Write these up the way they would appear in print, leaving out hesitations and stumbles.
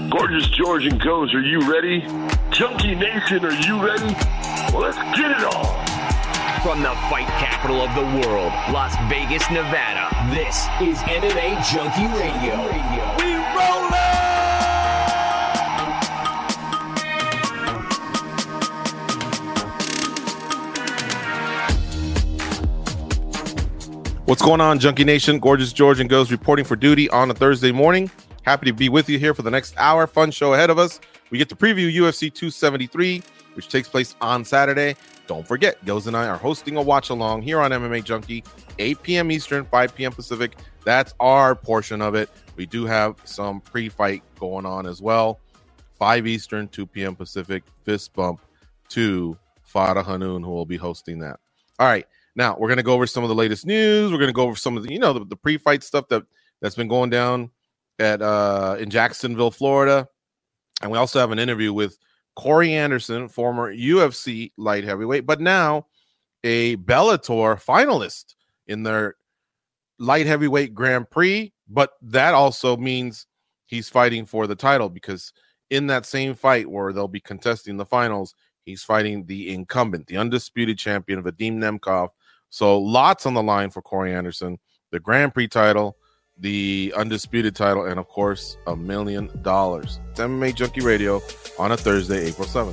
Gorgeous George and Goes, are you ready? Junkie Nation, are you ready? Well, let's get it on. From the fight capital of the world, Las Vegas, Nevada, this is MMA Junkie Radio. We rollin'! What's going on, Junkie Nation? Gorgeous George and Goes reporting for duty on a Thursday morning. Happy to be with you here for the next hour. Fun show ahead of us. We get to preview UFC 273, which takes place on Saturday. Don't forget, Goes and I are hosting a watch-along here on MMA Junkie, 8 p.m. Eastern, 5 p.m. Pacific. That's our portion of it. We do have some pre-fight going on as well. 5 Eastern, 2 p.m. Pacific, fist bump to Farah Hanoun, who will be hosting that. All right, now we're going to go over some of the latest news. We're going to go over some of the, the pre-fight stuff that's been going down at in Jacksonville, Florida. And we also have an interview with Corey Anderson, former UFC light heavyweight, but now a Bellator finalist in their light heavyweight Grand Prix. But that also means he's fighting for the title, because in that same fight where they'll be contesting the finals, he's fighting the incumbent, the undisputed champion, Vadim Nemkov. So lots on the line for Corey Anderson, the Grand Prix title, the undisputed title, and of course $1 million. It's MMA Junkie Radio on a Thursday, April 7th.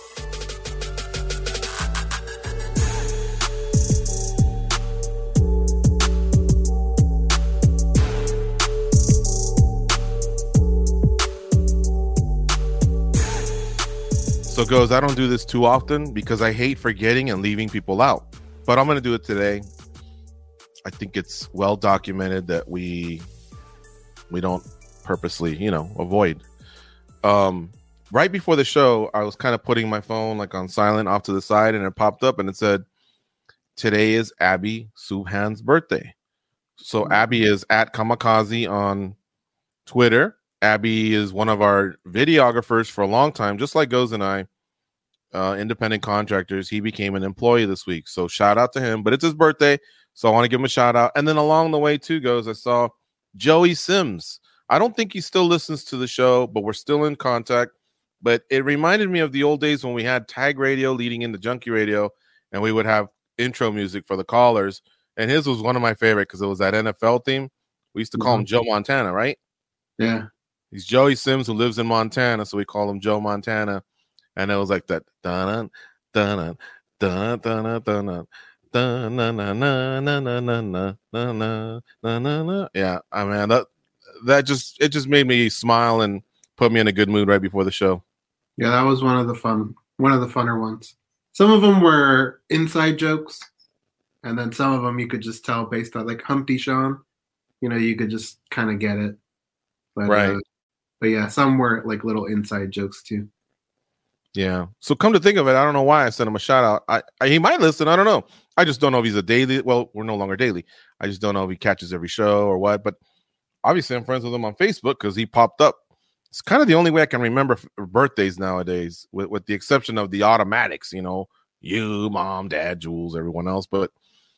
So Goes, I don't do this too often because I hate forgetting and leaving people out, but I'm going to do it today. I think it's well documented that we don't purposely, avoid. Right before the show, I was kind of putting my phone like on silent off to the side, and it popped up and it said, today is Abby Subhan's birthday. So Abby is at Kamikaze on Twitter. Abby is one of our videographers for a long time, just like Goes and I, independent contractors. He became an employee this week. So shout out to him, but it's his birthday. So I want to give him a shout out. And then along the way too, Goes, I saw Joey Sims. I don't think he still listens to the show, but we're still in contact. But it reminded me of the old days when we had tag radio leading into Junkie Radio, and we would have intro music for the callers. And his was one of my favorite because it was that NFL theme. We used to call him Joe Montana, right? Yeah. He's Joey Sims, who lives in Montana, so we call him Joe Montana. And it was like that. Dun dun dun dun dun. Yeah, I mean that just made me smile and put me in a good mood right before the show. Yeah, that was one of the funner ones. Some of them were inside jokes, and then some of them you could just tell based on, like Humpty Sean, you could just kind of get it. But, right. But yeah, some were like little inside jokes too. Yeah. So come to think of it, I don't know why I sent him a shout out. He might listen. I don't know. I just don't know if he's a daily. Well, we're no longer daily. I just don't know if he catches every show or what. But obviously, I'm friends with him on Facebook because he popped up. It's kind of the only way I can remember birthdays nowadays, with the exception of the automatics. You, mom, dad, Jules, everyone else. But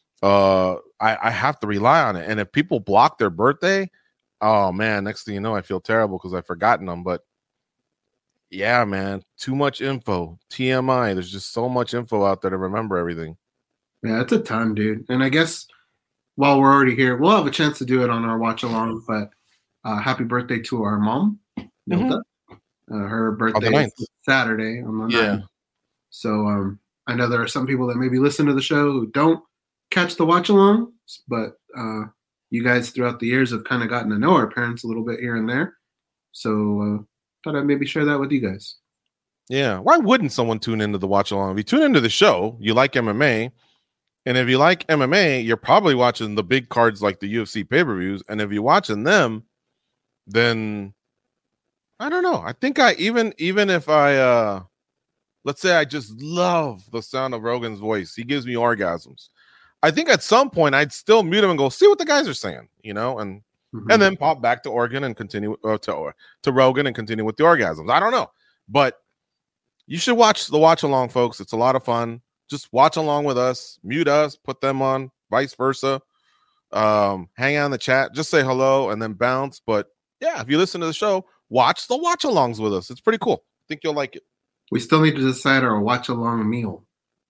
I have to rely on it. And if people block their birthday, oh man, next thing you know, I feel terrible because I've forgotten them. But yeah, man, too much info. TMI. There's just so much info out there to remember everything. Yeah, it's a ton, dude. And I guess while we're already here, we'll have a chance to do it on our watch along. But happy birthday to our mom, Milta. Her birthday is Saturday on the 9th. So I know there are some people that maybe listen to the show who don't catch the watch along, but you guys throughout the years have kind of gotten to know our parents a little bit here and there. So thought I'd maybe share that with you guys. Yeah. Why wouldn't someone tune into the watch along? If you tune into the show, you like MMA. And if you like MMA, you're probably watching the big cards like the UFC pay-per-views. And if you're watching them, then I don't know. I think even if I let's say I just love the sound of Rogan's voice. He gives me orgasms. I think at some point I'd still mute him and go see what the guys are saying, and then pop back to Oregon and continue to Rogan and continue with the orgasms. I don't know, but you should watch the watch along, folks. It's a lot of fun. Just watch along with us, mute us, put them on, vice versa. Hang out in the chat, just say hello and then bounce. But yeah, if you listen to the show, watch the watch-alongs with us. It's pretty cool. I think you'll like it. We still need to decide our watch-along meal.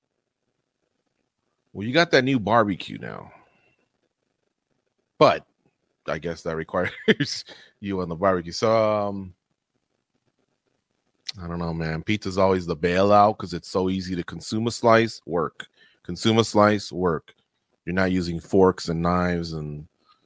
Well, you got that new barbecue now. But I guess that requires you on the barbecue. So, I don't know, man. Pizza's always the bailout because it's so easy to consume a slice, work. Consume a slice, work. You're not using forks and knives and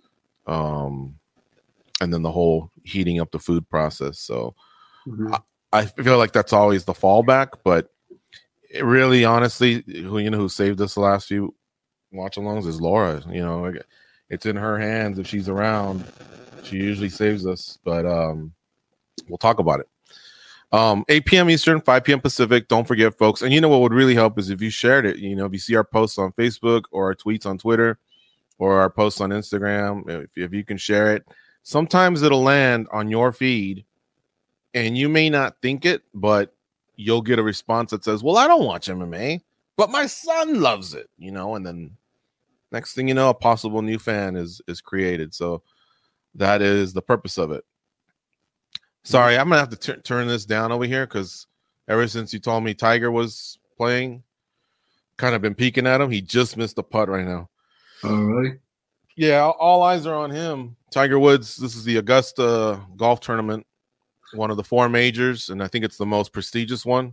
then the whole heating up the food process. So I feel like that's always the fallback, but it really, honestly, who saved us the last few watch-alongs is Laura. It's in her hands. If she's around, she usually saves us, but we'll talk about it. 8 p.m. Eastern, 5 p.m. Pacific. Don't forget, folks. And what would really help is if you shared it. If you see our posts on Facebook or our tweets on Twitter or our posts on Instagram, if you can share it, sometimes it'll land on your feed and you may not think it, but you'll get a response that says, well, I don't watch MMA, but my son loves it, and then next thing you know, a possible new fan is created. So that is the purpose of it. Sorry, I'm going to have to turn this down over here because ever since you told me Tiger was playing, kind of been peeking at him. He just missed the putt right now. Oh, really? Yeah, all eyes are on him. Tiger Woods, this is the Augusta golf tournament, one of the 4 majors, and I think it's the most prestigious one.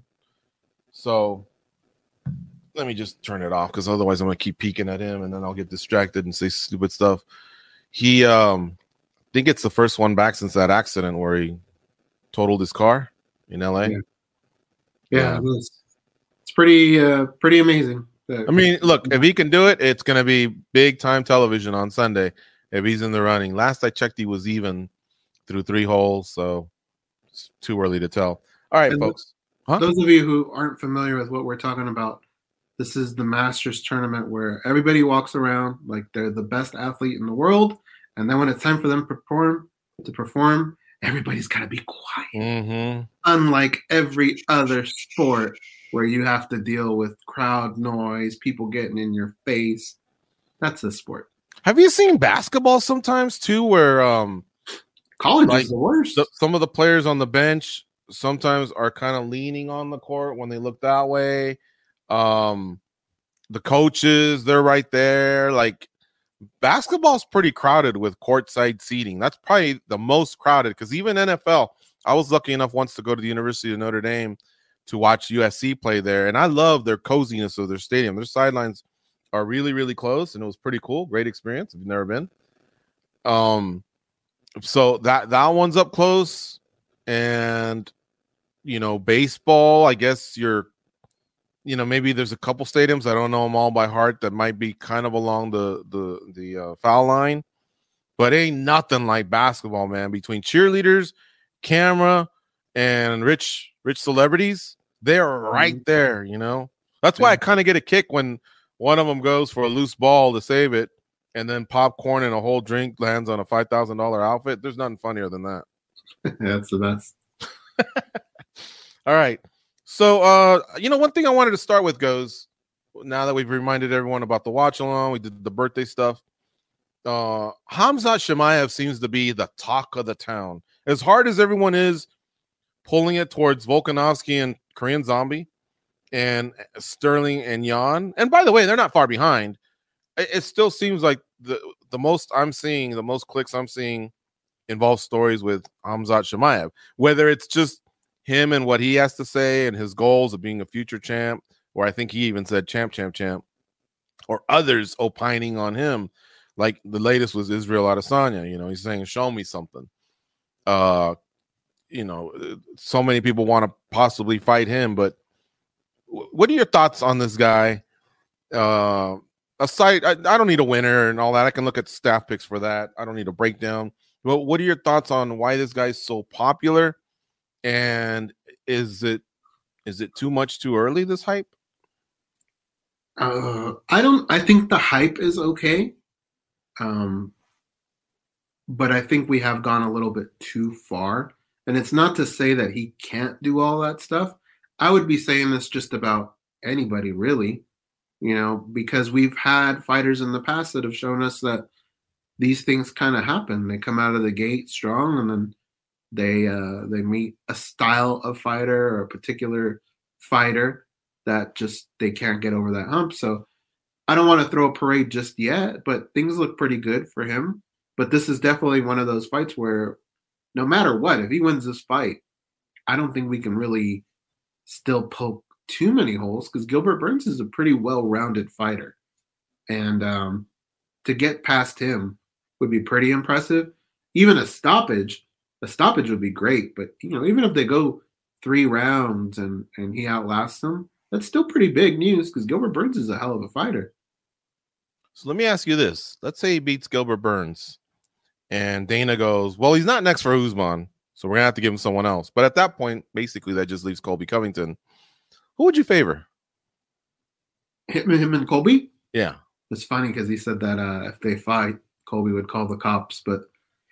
So let me just turn it off because otherwise I'm going to keep peeking at him and then I'll get distracted and say stupid stuff. He, I think it's the first one back since that accident where he totaled his car in LA. Yeah. It's pretty amazing. I mean, look, if he can do it, it's going to be big time television on Sunday if he's in the running. Last I checked, he was even through 3 holes, so it's too early to tell. All right, folks. Those of you who aren't familiar with what we're talking about, this is the Masters tournament where everybody walks around like they're the best athlete in the world, and then when it's time for them to perform, everybody's got to be quiet. Mm-hmm. Unlike every other sport where you have to deal with crowd noise, people getting in your face. That's the sport. Have you seen basketball sometimes too where college is the worst? Some of the players on the bench sometimes are kind of leaning on the court when they look that way. The coaches, they're right there. Like, basketball's pretty crowded with courtside seating. That's probably the most crowded because even NFL, I was lucky enough once to go to the University of Notre Dame to watch USC play there, and I love their coziness of their stadium. Their sidelines are really, really close, and it was pretty cool. Great experience if you've never been. So that one's up close, and baseball, I guess maybe there's a couple stadiums, I don't know them all by heart, that might be kind of along the foul line, but ain't nothing like basketball, man. Between cheerleaders, camera, and rich celebrities, they're right there. That's why I kind of get a kick when one of them goes for a loose ball to save it, and then popcorn and a whole drink lands on a $5,000 outfit. There's nothing funnier than that. That's the best. All right. So, one thing I wanted to start with goes, now that we've reminded everyone about the watch along, we did the birthday stuff. Khamzat Chimaev seems to be the talk of the town. As hard as everyone is pulling it towards Volkanovski and Korean Zombie and Sterling and Yan, and by the way, they're not far behind. It still seems like the most I'm seeing, the most clicks I'm seeing involve stories with Khamzat Chimaev, whether it's just him and what he has to say and his goals of being a future champ, or I think he even said champ, or others opining on him. Like the latest was Israel Adesanya. He's saying, show me something. So many people want to possibly fight him, but what are your thoughts on this guy? Aside, I don't need a winner and all that. I can look at staff picks for that. I don't need a breakdown. But what are your thoughts on why this guy's so popular? And is it too much too early, this hype? I think the hype is okay. But I think we have gone a little bit too far. And it's not to say that he can't do all that stuff. I would be saying this just about anybody, really, because we've had fighters in the past that have shown us that these things kind of happen. They come out of the gate strong, and then They meet a style of fighter or a particular fighter that just they can't get over that hump. So I don't want to throw a parade just yet, but things look pretty good for him. But this is definitely one of those fights where no matter what, if he wins this fight, I don't think we can really still poke too many holes because Gilbert Burns is a pretty well-rounded fighter. And to get past him would be pretty impressive. Even a stoppage would be great. But, even if they go 3 rounds and he outlasts them, that's still pretty big news because Gilbert Burns is a hell of a fighter. So let me ask you this. Let's say he beats Gilbert Burns and Dana goes, well, he's not next for Usman, so we're going to have to give him someone else. But at that point, basically, that just leaves Colby Covington. Who would you favor? Him and Colby? Yeah. It's funny because he said that if they fight, Colby would call the cops. But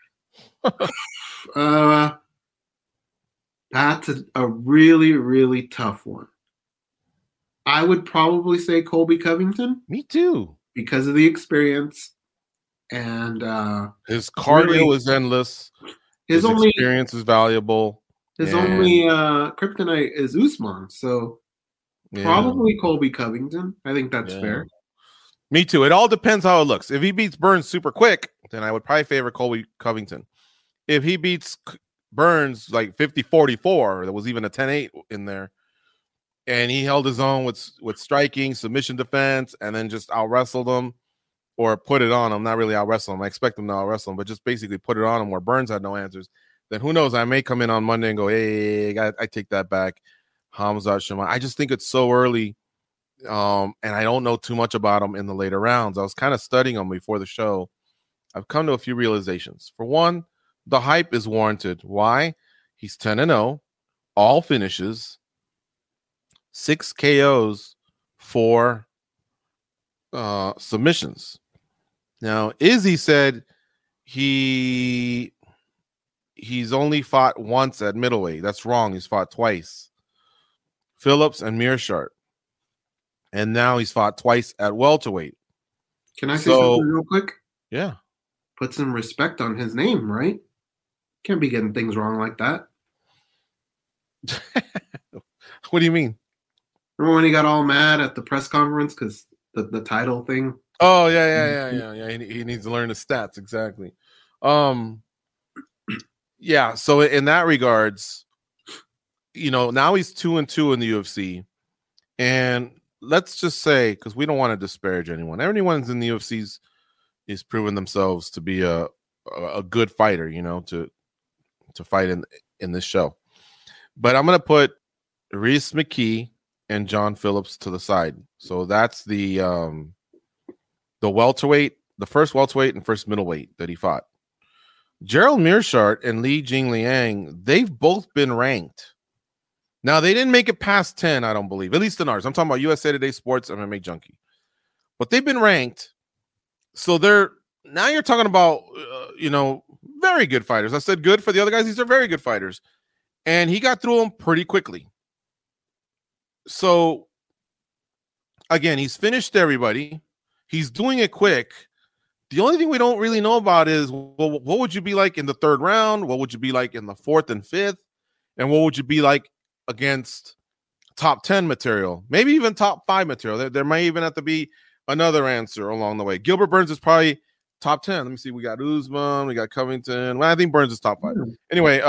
that's a really, really tough one. I would probably say Colby Covington. Me too. Because of the experience. And his cardio is endless. His experience is valuable. His only kryptonite is Usman. So probably Colby Covington. I think that's fair. Me too. It all depends how it looks. If he beats Burns super quick, then I would probably favor Colby Covington. If he beats Burns like 50-44, there was even a 10-8 in there, and he held his own with striking, submission defense, and then just out-wrestled him or put it on him. Not really out-wrestle him. I expect him to out-wrestle him, but just basically put it on him where Burns had no answers. Then who knows? I may come in on Monday and go, hey, I take that back. Khamzat Chimaev. I just think it's so early. And I don't know too much about him in the later rounds. I was kind of studying him before the show. I've come to a few realizations. For one, the hype is warranted. Why? He's 10-0, all finishes, 6 KOs, 4 submissions. Now, Izzy said he's only fought once at middleweight. That's wrong. He's fought twice. Phillips and Meerschaert. And now he's fought twice at welterweight. Can I say something real quick? Yeah. Put some respect on his name, right? Can't be getting things wrong like that. What do you mean? Remember when he got all mad at the press conference because the title thing? Oh, yeah. He needs to learn the stats. Exactly. Yeah, so in that regards, now he's 2-2 in the UFC. And let's just say, because we don't want to disparage anyone. Everyone's in the UFC is proving themselves to be a good fighter, to fight in this show. But I'm going to put Rhys McKee and John Phillips to the side. So that's the welterweight, the first welterweight and first middleweight that he fought. Gerald Meerschaert and Li Jingliang, they've both been ranked. Now, they didn't make it past 10, I don't believe, at least in ours. I'm talking about USA Today Sports and MMA Junkie. But they've been ranked. So now you're talking about, very good fighters. I said good for the other guys. These are very good fighters. And he got through them pretty quickly. So, again, he's finished everybody. He's doing it quick. The only thing we don't really know about is, well, what would you be like in the 3rd round? What would you be like in the 4th and 5th? And what would you be like against top 10 material? Maybe even top 5 material. There might even have to be another answer along the way. Gilbert Burns is probably top 10. Let me see. We got Usman. We got Covington. Well, I think Burns is top 5. Anyway,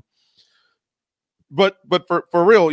but for real,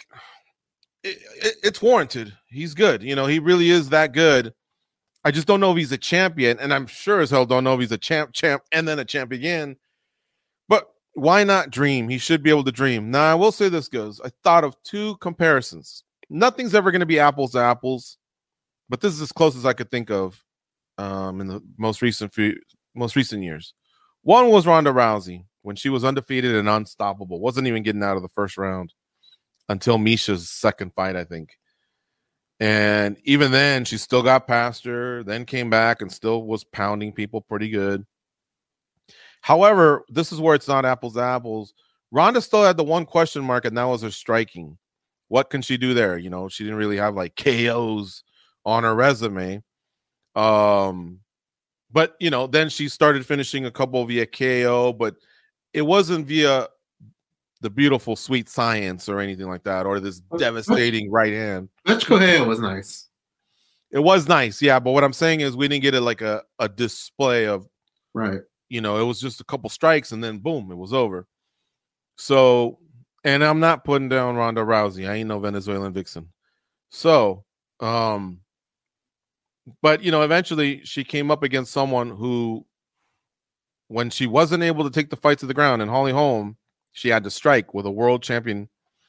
it's warranted. He's good. He really is that good. I just don't know if he's a champion, and I'm sure as hell don't know if he's a champ, and then a champ again. But why not dream? He should be able to dream. Now, I will say this goes. I thought of 2 comparisons. Nothing's ever going to be apples to apples, but this is as close as I could think of in the most recent years. One was Ronda Rousey when she was undefeated and unstoppable. Wasn't even getting out of the first round until Misha's second fight, I think. And even then, she still got past her, then came back and still was pounding people pretty good. However, this is where it's not apples to apples. Ronda still had the one question mark, and that was her striking. What can she do there? She didn't really have like KOs on her resume. But then she started finishing a couple via KO, but it wasn't via the beautiful, sweet science or anything like that, or this devastating right hand. Mitch Correa was nice. It was nice, yeah. But what I'm saying is we didn't get it like a display of, right. You know, it was just a couple strikes and then boom, it was over. So, and I'm not putting down Ronda Rousey. I ain't no Venezuelan vixen. So, but, you know, eventually she came up against someone who, when she wasn't able to take the fight to the ground, and Holly Holm, she had to strike with a world champion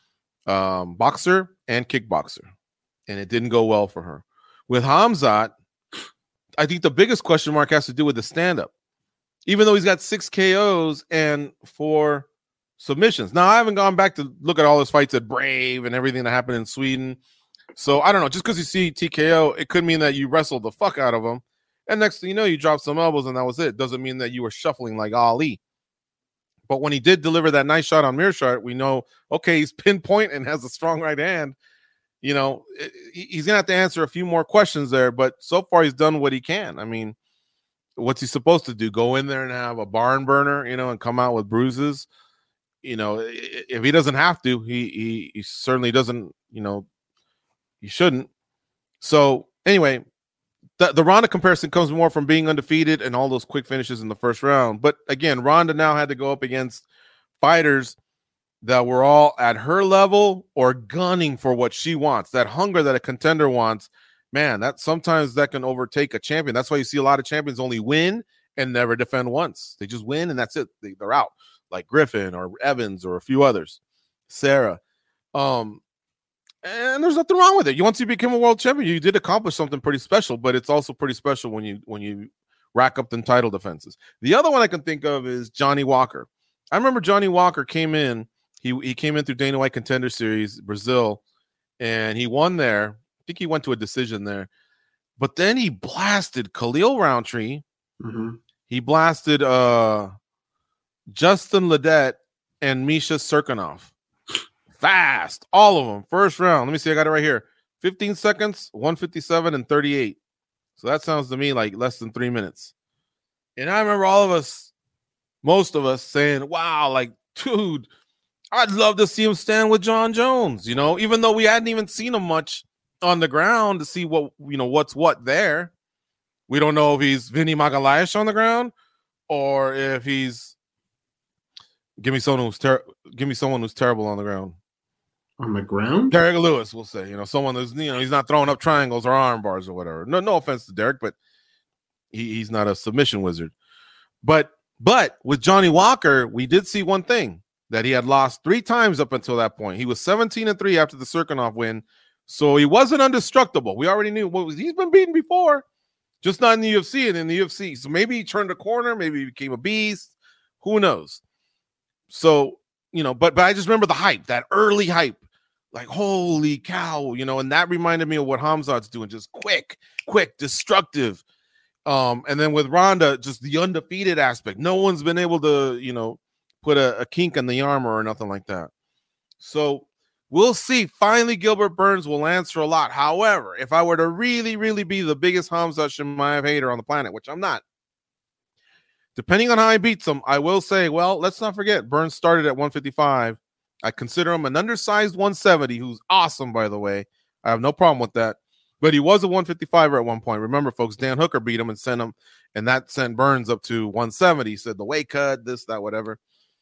boxer and kickboxer, and it didn't go well for her. With Khamzat, I think the biggest question mark has to do with the stand-up. Even though he's got 6 KOs and 4 submissions. Now, I haven't gone back to look at all his fights at Brave and everything that happened in Sweden. So, I don't know. Just because you see TKO, it could mean that you wrestled the fuck out of him. And next thing you know, you dropped some elbows and that was it. Doesn't mean that you were shuffling like Ali. But when he did deliver that nice shot on Meerschaert, we know, okay, he's pinpoint and has a strong right hand. You know, he's going to have to answer a few more questions there. But so far, he's done what he can. I mean, what's he supposed to do? Go in there and have a barn burner, you know, and come out with bruises? You know, if he doesn't have to, he certainly doesn't, you know, he shouldn't. So anyway, the Ronda comparison comes more from being undefeated and all those quick finishes in the first round. But again, Ronda now had to go up against fighters that were all at her level or gunning for what she wants, that hunger that a contender wants. Man, that sometimes that can overtake a champion. That's why you see a lot of champions only win and never defend once. They just win and that's it. They're out, like Griffin or Evans or a few others. Sarah. And there's nothing wrong with it. Once you become a world champion, you did accomplish something pretty special, but it's also pretty special when you rack up the title defenses. The other one I can think of is Johnny Walker. I remember Johnny Walker came in. He came in through Dana White Contender Series, Brazil, and he won there. I think he went to a decision there. But then he blasted Khalil Roundtree. Mm-hmm. He blasted Justin Ledet and Misha Serkinov. Fast. All of them. First round. Let me see. I got it right here. 15 seconds, 157 and 38. So that sounds to me like less than 3 minutes. And I remember most of us saying, wow, like, dude, I'd love to see him stand with John Jones, you know, even though we hadn't even seen him much on the ground to see what, you know, what's what there. We don't know if he's Vinny Magalhaes on the ground or if he's give me someone who's terrible on the ground. On the ground? Derek Lewis, we'll say, you know, someone who's, you know, he's not throwing up triangles or arm bars or whatever. No offense to Derek, but he's not a submission wizard. But with Johnny Walker, we did see one thing, that he had lost 3 times up until that point. He was 17-3 after the Serkinov win. So he wasn't indestructible. We already knew he's been beaten before, just not in the UFC and in the UFC. So maybe he turned a corner, maybe he became a beast. Who knows? So, you know, but I just remember the hype, that early hype, like, holy cow, you know, and that reminded me of what Khamzat's doing, just quick, destructive. And then with Ronda, just the undefeated aspect. No one's been able to, you know, put a kink in the armor or nothing like that. So we'll see. Finally, Gilbert Burns will answer a lot. However, if I were to really, really be the biggest Khamzat Chimaev hater on the planet, which I'm not, depending on how he beats him, I will say, well, let's not forget, Burns started at 155. I consider him an undersized 170, who's awesome, by the way. I have no problem with that. But he was a 155er at one point. Remember, folks, Dan Hooker beat him and sent him, and that sent Burns up to 170. He said the weight cut, this, that, whatever.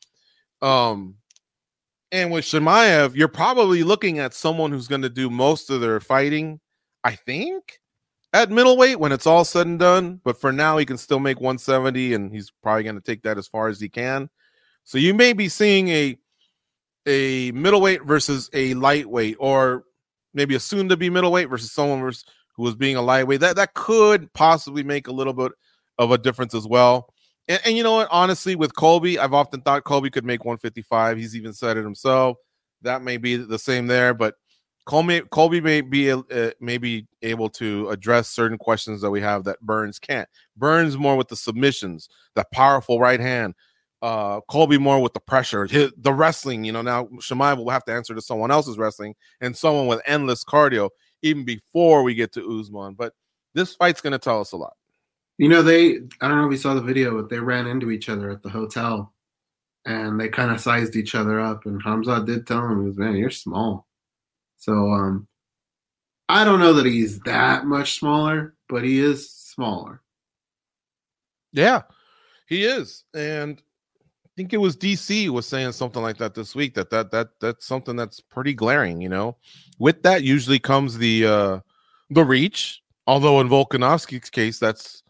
And with Chimaev, you're probably looking at someone who's going to do most of their fighting, I think, at middleweight when it's all said and done. But for now, he can still make 170, and he's probably going to take that as far as he can. So you may be seeing a middleweight versus a lightweight, or maybe a soon-to-be middleweight versus someone who was being a lightweight. That could possibly make a little bit of a difference as well. And you know what? Honestly, with Colby, I've often thought Colby could make 155. He's even said it himself. That may be the same there, but Colby may be able to address certain questions that we have that Burns can't. Burns more with the submissions, the powerful right hand. Colby more with the pressure, the wrestling. You know, now Chimaev will have to answer to someone else's wrestling and someone with endless cardio even before we get to Usman. But this fight's going to tell us a lot. You know, I don't know if you saw the video, but they ran into each other at the hotel and they kind of sized each other up. And Hamza did tell him, he was, man, you're small. So I don't know that he's that much smaller, but he is smaller. Yeah, he is. And I think it was DC was saying something like that this week, that's something that's pretty glaring, you know. With that usually comes the reach. Although in Volkanovski's case, that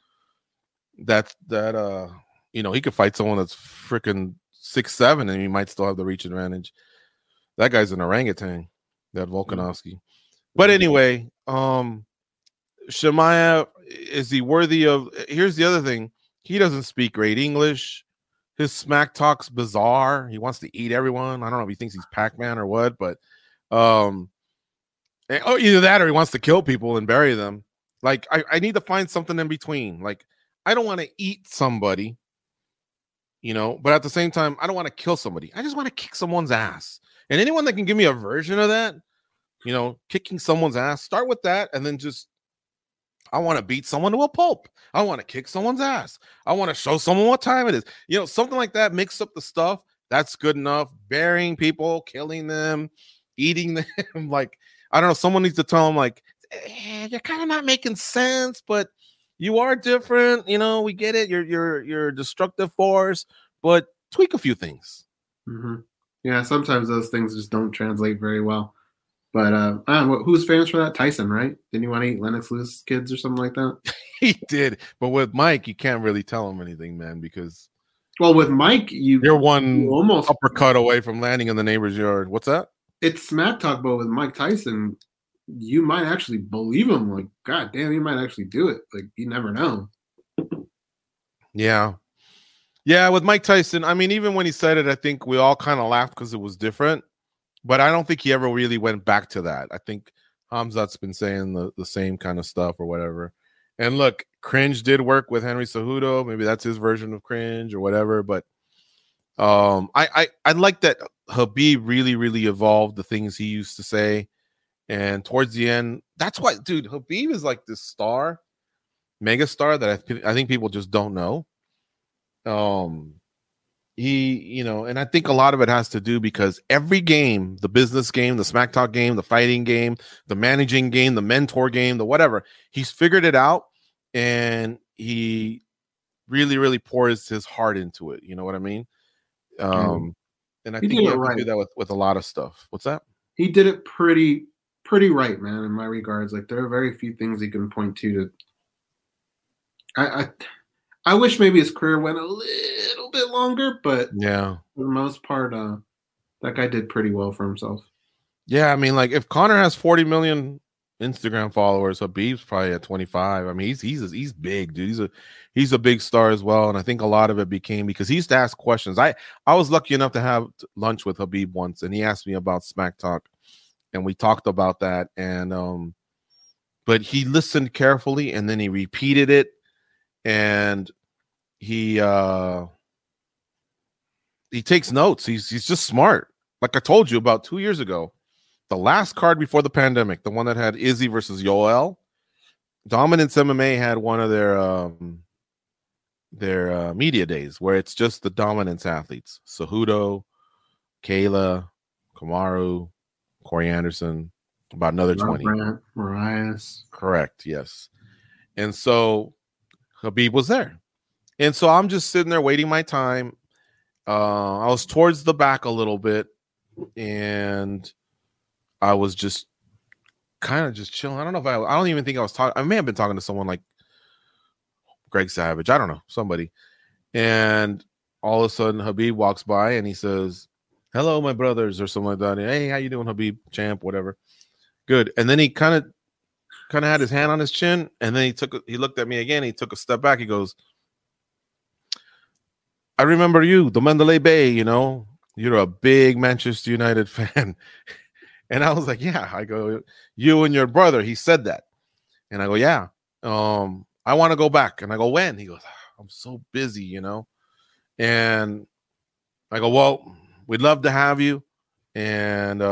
you know, he could fight someone that's freaking 6'7" and he might still have the reach advantage. That guy's an orangutan, that Volkanovski. But anyway, Chimaev, is he worthy of? Here's the other thing: he doesn't speak great English. His smack talk's bizarre. He wants to eat everyone. I don't know if he thinks he's Pac-Man or what, but either that or he wants to kill people and bury them. Like, I need to find something in between. Like, I don't want to eat somebody, you know, but at the same time, I don't want to kill somebody. I just want to kick someone's ass. And anyone that can give me a version of that, you know, kicking someone's ass, start with that, and then just, I want to beat someone to a pulp. I want to kick someone's ass. I want to show someone what time it is. You know, something like that, mix up the stuff. That's good enough. Burying people, killing them, eating them. Like, I don't know, someone needs to tell them, like, you're kind of not making sense, but you are different. You know, we get it. You're a destructive force, but tweak a few things. Mm-hmm. Yeah, sometimes those things just don't translate very well. But who's famous for that? Tyson, right? Didn't you want to eat Lennox Lewis kids or something like that? He did, but with Mike, you can't really tell him anything, man, because with Mike, you're one almost uppercut away from landing in the neighbor's yard. What's that? It's smack talk, but with Mike Tyson, you might actually believe him. Like, God damn, he might actually do it. Like, you never know. Yeah. Yeah, with Mike Tyson, I mean, even when he said it, I think we all kind of laughed because it was different. But I don't think he ever really went back to that. I think Hamzat's been saying the same kind of stuff or whatever. And look, Cringe did work with Henry Cejudo. Maybe that's his version of Cringe or whatever. But I like that Khabib really, really evolved the things he used to say. And towards the end, that's why, dude, Khabib is like this star, mega star that I think people just don't know. He, you know, and I think a lot of it has to do because every game, the business game, the smack talk game, the fighting game, the managing game, the mentor game, the whatever, he's figured it out and he really, really pours his heart into it. You know what I mean? And I think you have to do that with a lot of stuff. What's that? He did it pretty right, man, in my regards. Like, there are very few things he can point to. I wish maybe his career went a little bit longer, but yeah, for the most part, that guy did pretty well for himself. Yeah, I mean, like, if Conor has 40 million Instagram followers, Khabib's probably at 25. I mean, he's big, dude. He's a big star as well, and I think a lot of it became because he used to ask questions. I was lucky enough to have lunch with Khabib once, and he asked me about Smack Talk, and we talked about that, and but he listened carefully, and then he repeated it. And he takes notes. He's just smart. Like I told you about 2 years ago, the last card before the pandemic, the one that had Izzy versus Yoel, Dominance MMA had one of their media days where it's just the Dominance athletes: Cejudo, Kayla, Kamaru, Corey Anderson, about another 20. Marias. Correct. Yes. And so Khabib was there. And so I'm just sitting there waiting my time. I was towards the back a little bit, and I was just kind of just chilling. I don't know if I don't even think I was talking. I may have been talking to someone like Greg Savage. I don't know, somebody. And all of a sudden, Khabib walks by, and he says, "Hello, my brothers," or something like that. And, "Hey, how you doing, Khabib? Champ, whatever." Good. And then he kind of had his hand on his chin, and then he looked at me again. He took a step back. He goes, "I remember you, the Mandalay Bay, you know, you're a big Manchester United fan." And I was like, "Yeah." I go, "You and your brother." He said that. And I go, "Yeah. I want to go back." And I go, "When?" He goes, "I'm so busy, you know." And I go, "Well, we'd love to have you." And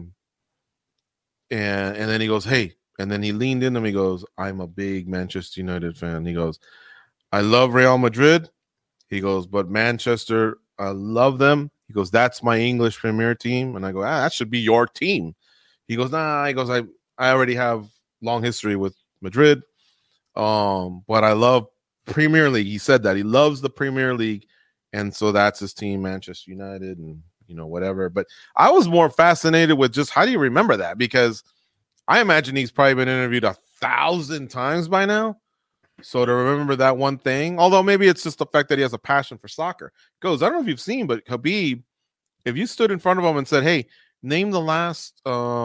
then he goes, "Hey," and then he leaned in and he goes, "I'm a big Manchester United fan." He goes, "I love Real Madrid." He goes, "But Manchester I love them. He goes, that's my English Premier team. And I go, that should be your team. He goes, nah. He goes, I already have long history with Madrid. But I love Premier League. He said that. He loves the Premier League. And so that's his team, Manchester United, and, whatever. But I was more fascinated with just how do you remember that? Because I imagine he's probably been interviewed 1,000 times by now. So to remember that one thing, although maybe it's just the fact that he has a passion for soccer. Goes, I don't know if you've seen, but Khabib, if you stood in front of him and said, hey, name the last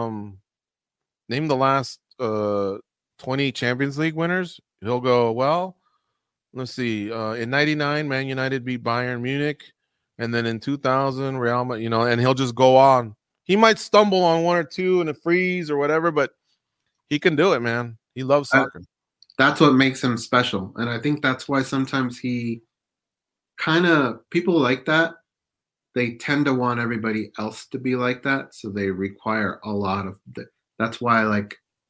20 Champions League winners, he'll go, well, let's see. In 99, Man United beat Bayern Munich. And then in 2000, Real Madrid, and he'll just go on. He might stumble on one or two in a freeze or whatever, but he can do it, man. He loves soccer. That's what makes him special. And I think that's why sometimes people like that, they tend to want everybody else to be like that. So they require a lot of that's why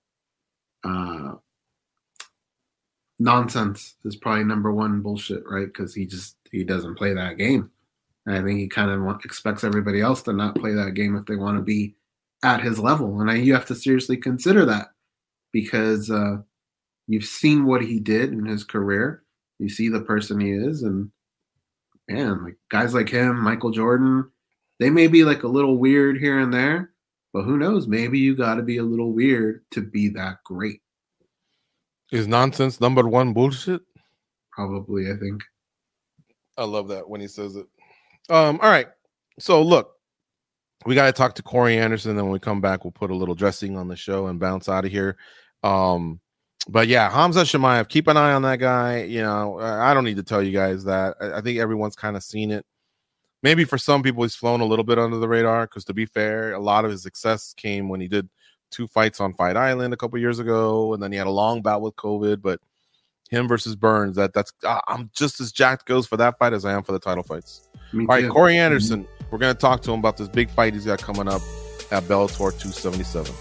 nonsense is probably number one bullshit, right? Because he doesn't play that game. And I think he kind of expects everybody else to not play that game if they want to be at his level. And you have to seriously consider that because you've seen what he did in his career. You see the person he is. And, man, like guys like him, Michael Jordan, they may be like a little weird here and there. But who knows? Maybe you got to be a little weird to be that great. Is nonsense number one bullshit? Probably, I think. I love that when he says it. All right. So, look, we got to talk to Corey Anderson. Then when we come back, we'll put a little dressing on the show and bounce out of here. But, yeah, Hamza Chimaev, keep an eye on that guy. I don't need to tell you guys that. I think everyone's kind of seen it. Maybe for some people, he's flown a little bit under the radar because, to be fair, a lot of his success came when he did 2 fights on Fight Island a couple years ago, and then he had a long bout with COVID. But him versus Burns, that's I'm just as jacked goes for that fight as I am for the title fights. All right, Corey Anderson, we're going to talk to him about this big fight he's got coming up at Bellator 277.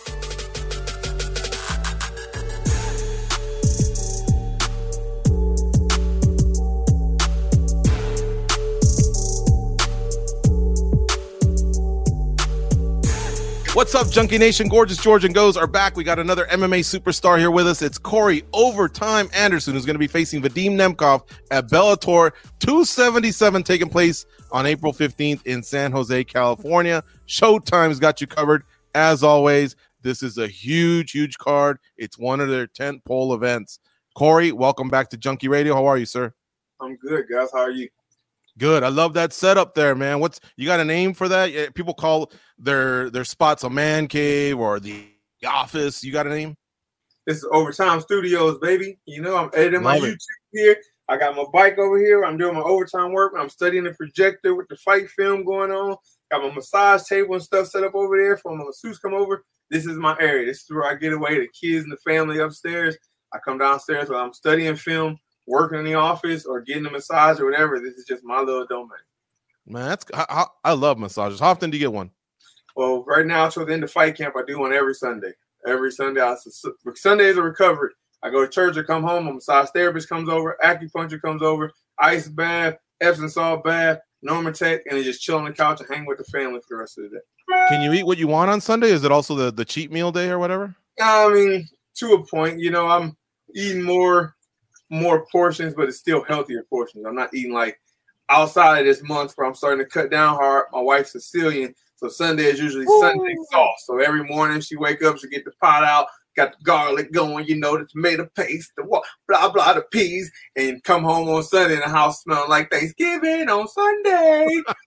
What's up, Junkie Nation? Gorgeous George and Goes are back. We got another MMA superstar here with us. It's Corey Overtime Anderson, who's going to be facing Vadim Nemkov at Bellator 277, taking place on April 15th in San Jose, California. Showtime's got you covered. As always, this is a huge, huge card. It's one of their tentpole events. Corey, welcome back to Junkie Radio. How are you, sir? I'm good, guys. How are you? Good. I love that setup there, man. You got a name for that? People call their spots a man cave or the office. You got a name? This is Overtime Studios, baby. I'm editing my YouTube here. I got my bike over here. I'm doing my overtime work. I'm studying the projector with the fight film going on. Got my massage table and stuff set up over there for when my masseuse come over. This is my area. This is where I get away. The kids and the family upstairs. I come downstairs while I'm studying film, working in the office, or getting a massage or whatever. This is just my little domain. Man, I love massages. How often do you get one? Well, right now, toward the end of fight camp, I do one every Sunday. Every Sunday, Sundays are recovery. I go to church or come home. A massage therapist comes over. Acupuncture comes over. Ice bath, Epsom salt bath, Normatec, and then just chill on the couch and hang with the family for the rest of the day. Can you eat what you want on Sunday? Is it also the cheat meal day or whatever? I mean, to a point. I'm eating more portions, but it's still healthier portions. I'm not eating like outside of this month where I'm starting to cut down hard. My wife's Sicilian, so Sunday is usually Sunday sauce. So every morning she wake up, she get the pot out, got the garlic going, the tomato paste, the blah blah, the peas, and come home on Sunday and the house smelling like Thanksgiving on Sunday.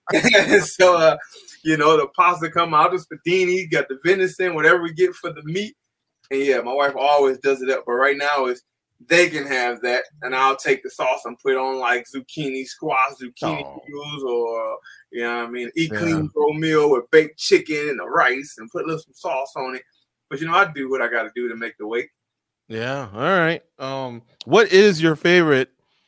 So the pasta come out, the spadini, got the venison, whatever we get for the meat. And yeah, my wife always does it up, but right now they can have that, and I'll take the sauce and put on like zucchini noodles, or eat clean roll meal with baked chicken and the rice, and put a little some sauce on it. But I do what I got to do to make the weight. Yeah. All right. What is your favorite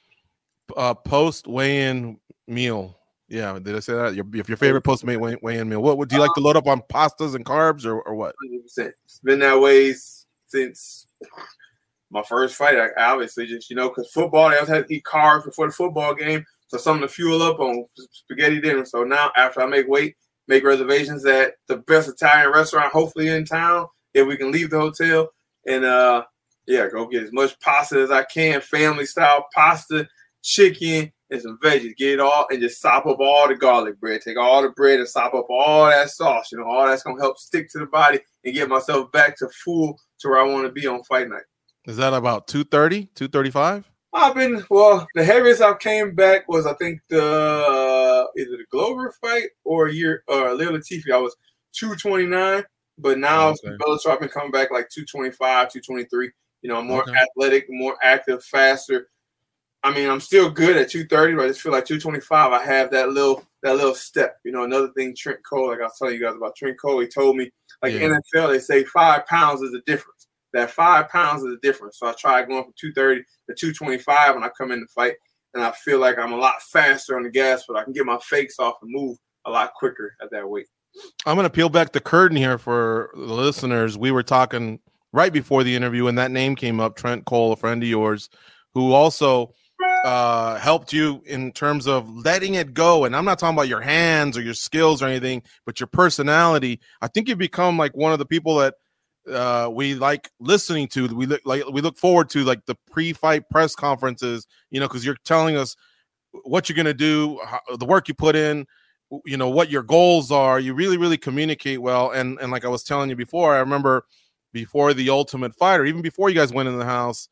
post weigh-in meal? Yeah, did I say that? Your favorite post weigh-in meal? What would you like to load up on pastas and carbs or what? 100%. It's been that way since my first fight. I obviously just because football, I always had to eat carbs before the football game. So something to fuel up on spaghetti dinner. So now after I make reservations at the best Italian restaurant, hopefully in town, if we can leave the hotel, and go get as much pasta as I can, family style pasta, chicken, and some veggies. Get it all and just sop up all the garlic bread. Take all the bread and sop up all that sauce. All that's gonna help stick to the body and get myself back to full to where I want to be on fight night. Is that about 230, 235? The heaviest I came back was, I think, either the Glover fight or Leo Latifi. I was 229, but now Bellator, I've been coming back like 225, 223. I'm more athletic, more active, faster. I mean, I'm still good at 230, but I just feel like 225, I have that little step. Another thing, Trent Cole, like I was telling you guys about Trent Cole, he told me, NFL, they say 5 pounds is the difference. That 5 pounds is the difference. So I tried going from 230 to 225 when I come in the fight, and I feel like I'm a lot faster on the gas, but I can get my fakes off and move a lot quicker at that weight. I'm going to peel back the curtain here for the listeners. We were talking right before the interview, and that name came up, Trent Cole, a friend of yours, who also helped you in terms of letting it go. And I'm not talking about your hands or your skills or anything, but your personality. I think you've become like one of the people that we like listening to. We look forward to like the pre-fight press conferences, because you're telling us what you're going to do, the work you put in, what your goals are. You really, really communicate well. And like I was telling you before, I remember before the Ultimate Fighter, even before you guys went in the house,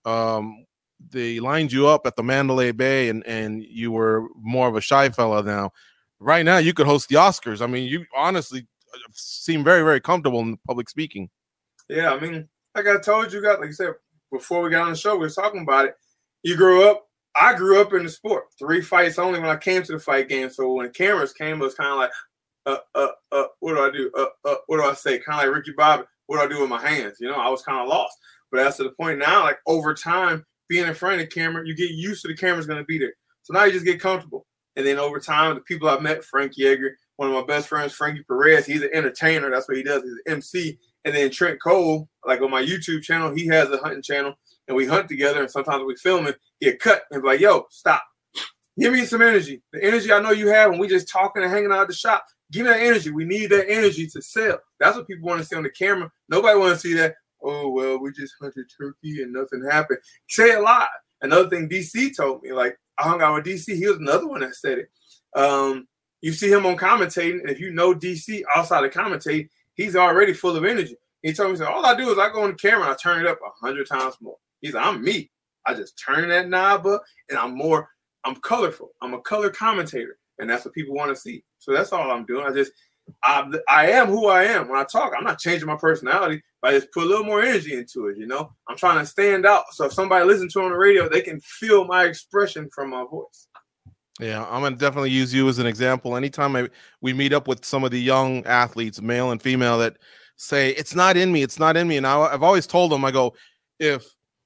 they lined you up at the Mandalay Bay, and you were more of a shy fella now. Right now, you could host the Oscars. I mean, you honestly seem very, very comfortable in public speaking. Yeah, I mean, like I told you guys, like you said, before we got on the show, we were talking about it. I grew up in the sport. 3 fights only when I came to the fight game. So when the cameras came, it was kind of like, what do I do? What do I say? Kind of like Ricky Bobby, what do I do with my hands? I was kind of lost. But that's to the point now, like over time, being in front of the camera, you get used to the camera's going to be there. So now you just get comfortable. And then over time, the people I've met, Frank Yeager, one of my best friends, Frankie Perez, he's an entertainer. That's what he does. He's an MC. And then Trent Cole, like on my YouTube channel, he has a hunting channel, and we hunt together. And sometimes we film it, get cut, and be like, yo, stop. Give me some energy. The energy I know you have when we just talking and hanging out at the shop. Give me that energy. We need that energy to sell. That's what people want to see on the camera. Nobody want to see that, oh, well, we just hunted turkey and nothing happened. Say it live. Another thing DC told me, like I hung out with DC. He was another one that said it. You see him on commentating, and if you know DC outside of commentating, he's already full of energy. He told me, so all I do is I go on the camera and I turn it up 100 times more. He's like, I'm me. I just turn that knob up, and I'm colorful. I'm a color commentator, and that's what people want to see. So that's all I'm doing. I am who I am. When I talk, I'm not changing my personality, but I just put a little more energy into it, I'm trying to stand out. So if somebody listens to it on the radio, they can feel my expression from my voice. Yeah, I'm going to definitely use you as an example. Anytime we meet up with some of the young athletes, male and female, that say, it's not in me. And I've always told them, I go, if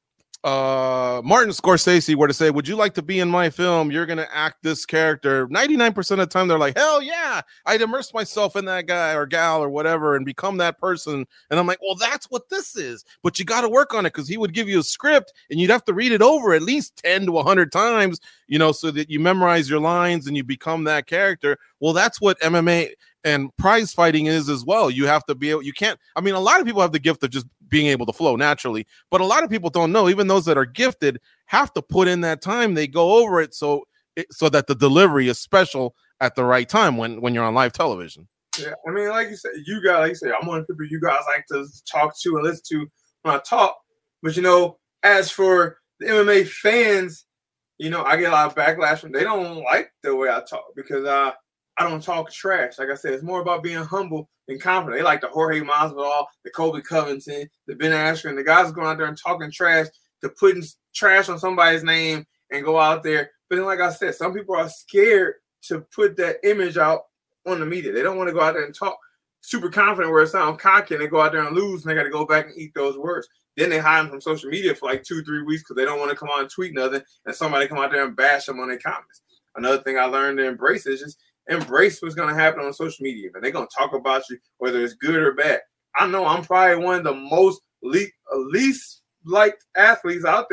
Martin Scorsese were to say, would you like to be in my film? You're going to act this character. 99% of the time, they're like, hell yeah, I'd immerse myself in that guy or gal or whatever and become that person. And I'm like, well, that's what this is. But you got to work on it, because he would give you a script and you'd have to read it over at least 10 to 100 times, so that you memorize your lines and you become that character. Well, that's what MMA and prize fighting is as well. You have to be able, a lot of people have the gift of just being able to flow naturally, but a lot of people don't know. Even those that are gifted have to put in that time. They go over it so that the delivery is special at the right time when you're on live television. Yeah, like you said, I'm one of the people you guys like to talk to and listen to when I talk. But as for the MMA fans, I get a lot of backlash from. They don't like the way I talk because I don't talk trash. Like I said, it's more about being humble and confident. They like the Jorge Masvidal, the Colby Covington, the Ben Askren, the guys going out there and talking trash, to putting trash on somebody's name and go out there. But then, like I said, some people are scared to put that image out on the media. They don't want to go out there and talk super confident where it sounds cocky, and they go out there and lose, and they got to go back and eat those words. Then they hide them from social media for like 2-3 weeks because they don't want to come out and tweet nothing, and somebody come out there and bash them on their comments. Another thing I learned to embrace is just embrace what's going to happen on social media. And they're going to talk about you, whether it's good or bad. I know I'm probably one of the most least liked athletes out there,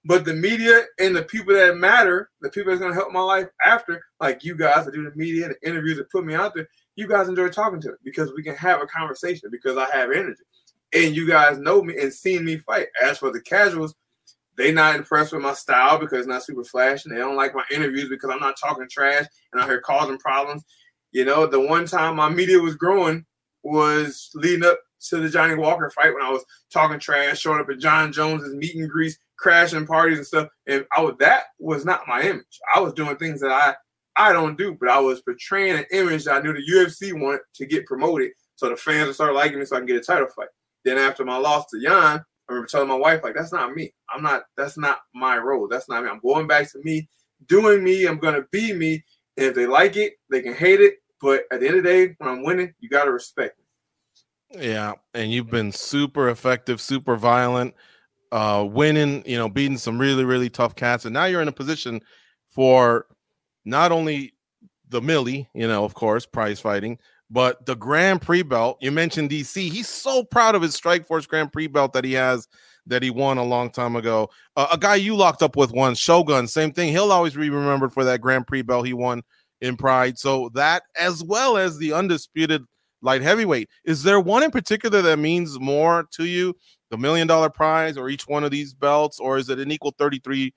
But the media and the people that matter, the people that's going to help my life after, like you guys that do the media and the interviews that put me out there, you guys enjoy talking to me because we can have a conversation because I have energy. And you guys know me and seen me fight. As for the casuals, they not impressed with my style because it's not super flashy. They don't like my interviews because I'm not talking trash and out here causing problems. You know, the one time my media was growing was leading up to the Johnny Walker fight when I was talking trash, showing up at John Jones's meet and greets, crashing parties and stuff. And that was not my image. I was doing things that I don't do, but I was portraying an image that I knew the UFC wanted to get promoted so the fans would start liking me so I can get a title fight. Then after my loss to Jan, I remember telling my wife, like, that's not me. That's not my role. That's not me. I'm going back to me, doing me. I'm going to be me. And if they like it, they can hate it. But at the end of the day, when I'm winning, you got to respect me. Yeah, and you've been super effective, super violent, winning, beating some really, really tough cats. And now you're in a position for not only the Millie, of course, prize fighting, but the Grand Prix belt. You mentioned DC. He's so proud of his Strikeforce Grand Prix belt that he has, that he won a long time ago. A guy you locked up with once, Shogun, same thing. He'll always be remembered for that Grand Prix belt he won in Pride. So that, as well as the undisputed light heavyweight. Is there one in particular that means more to you, the $1 million prize or each one of these belts, or is it an equal 33%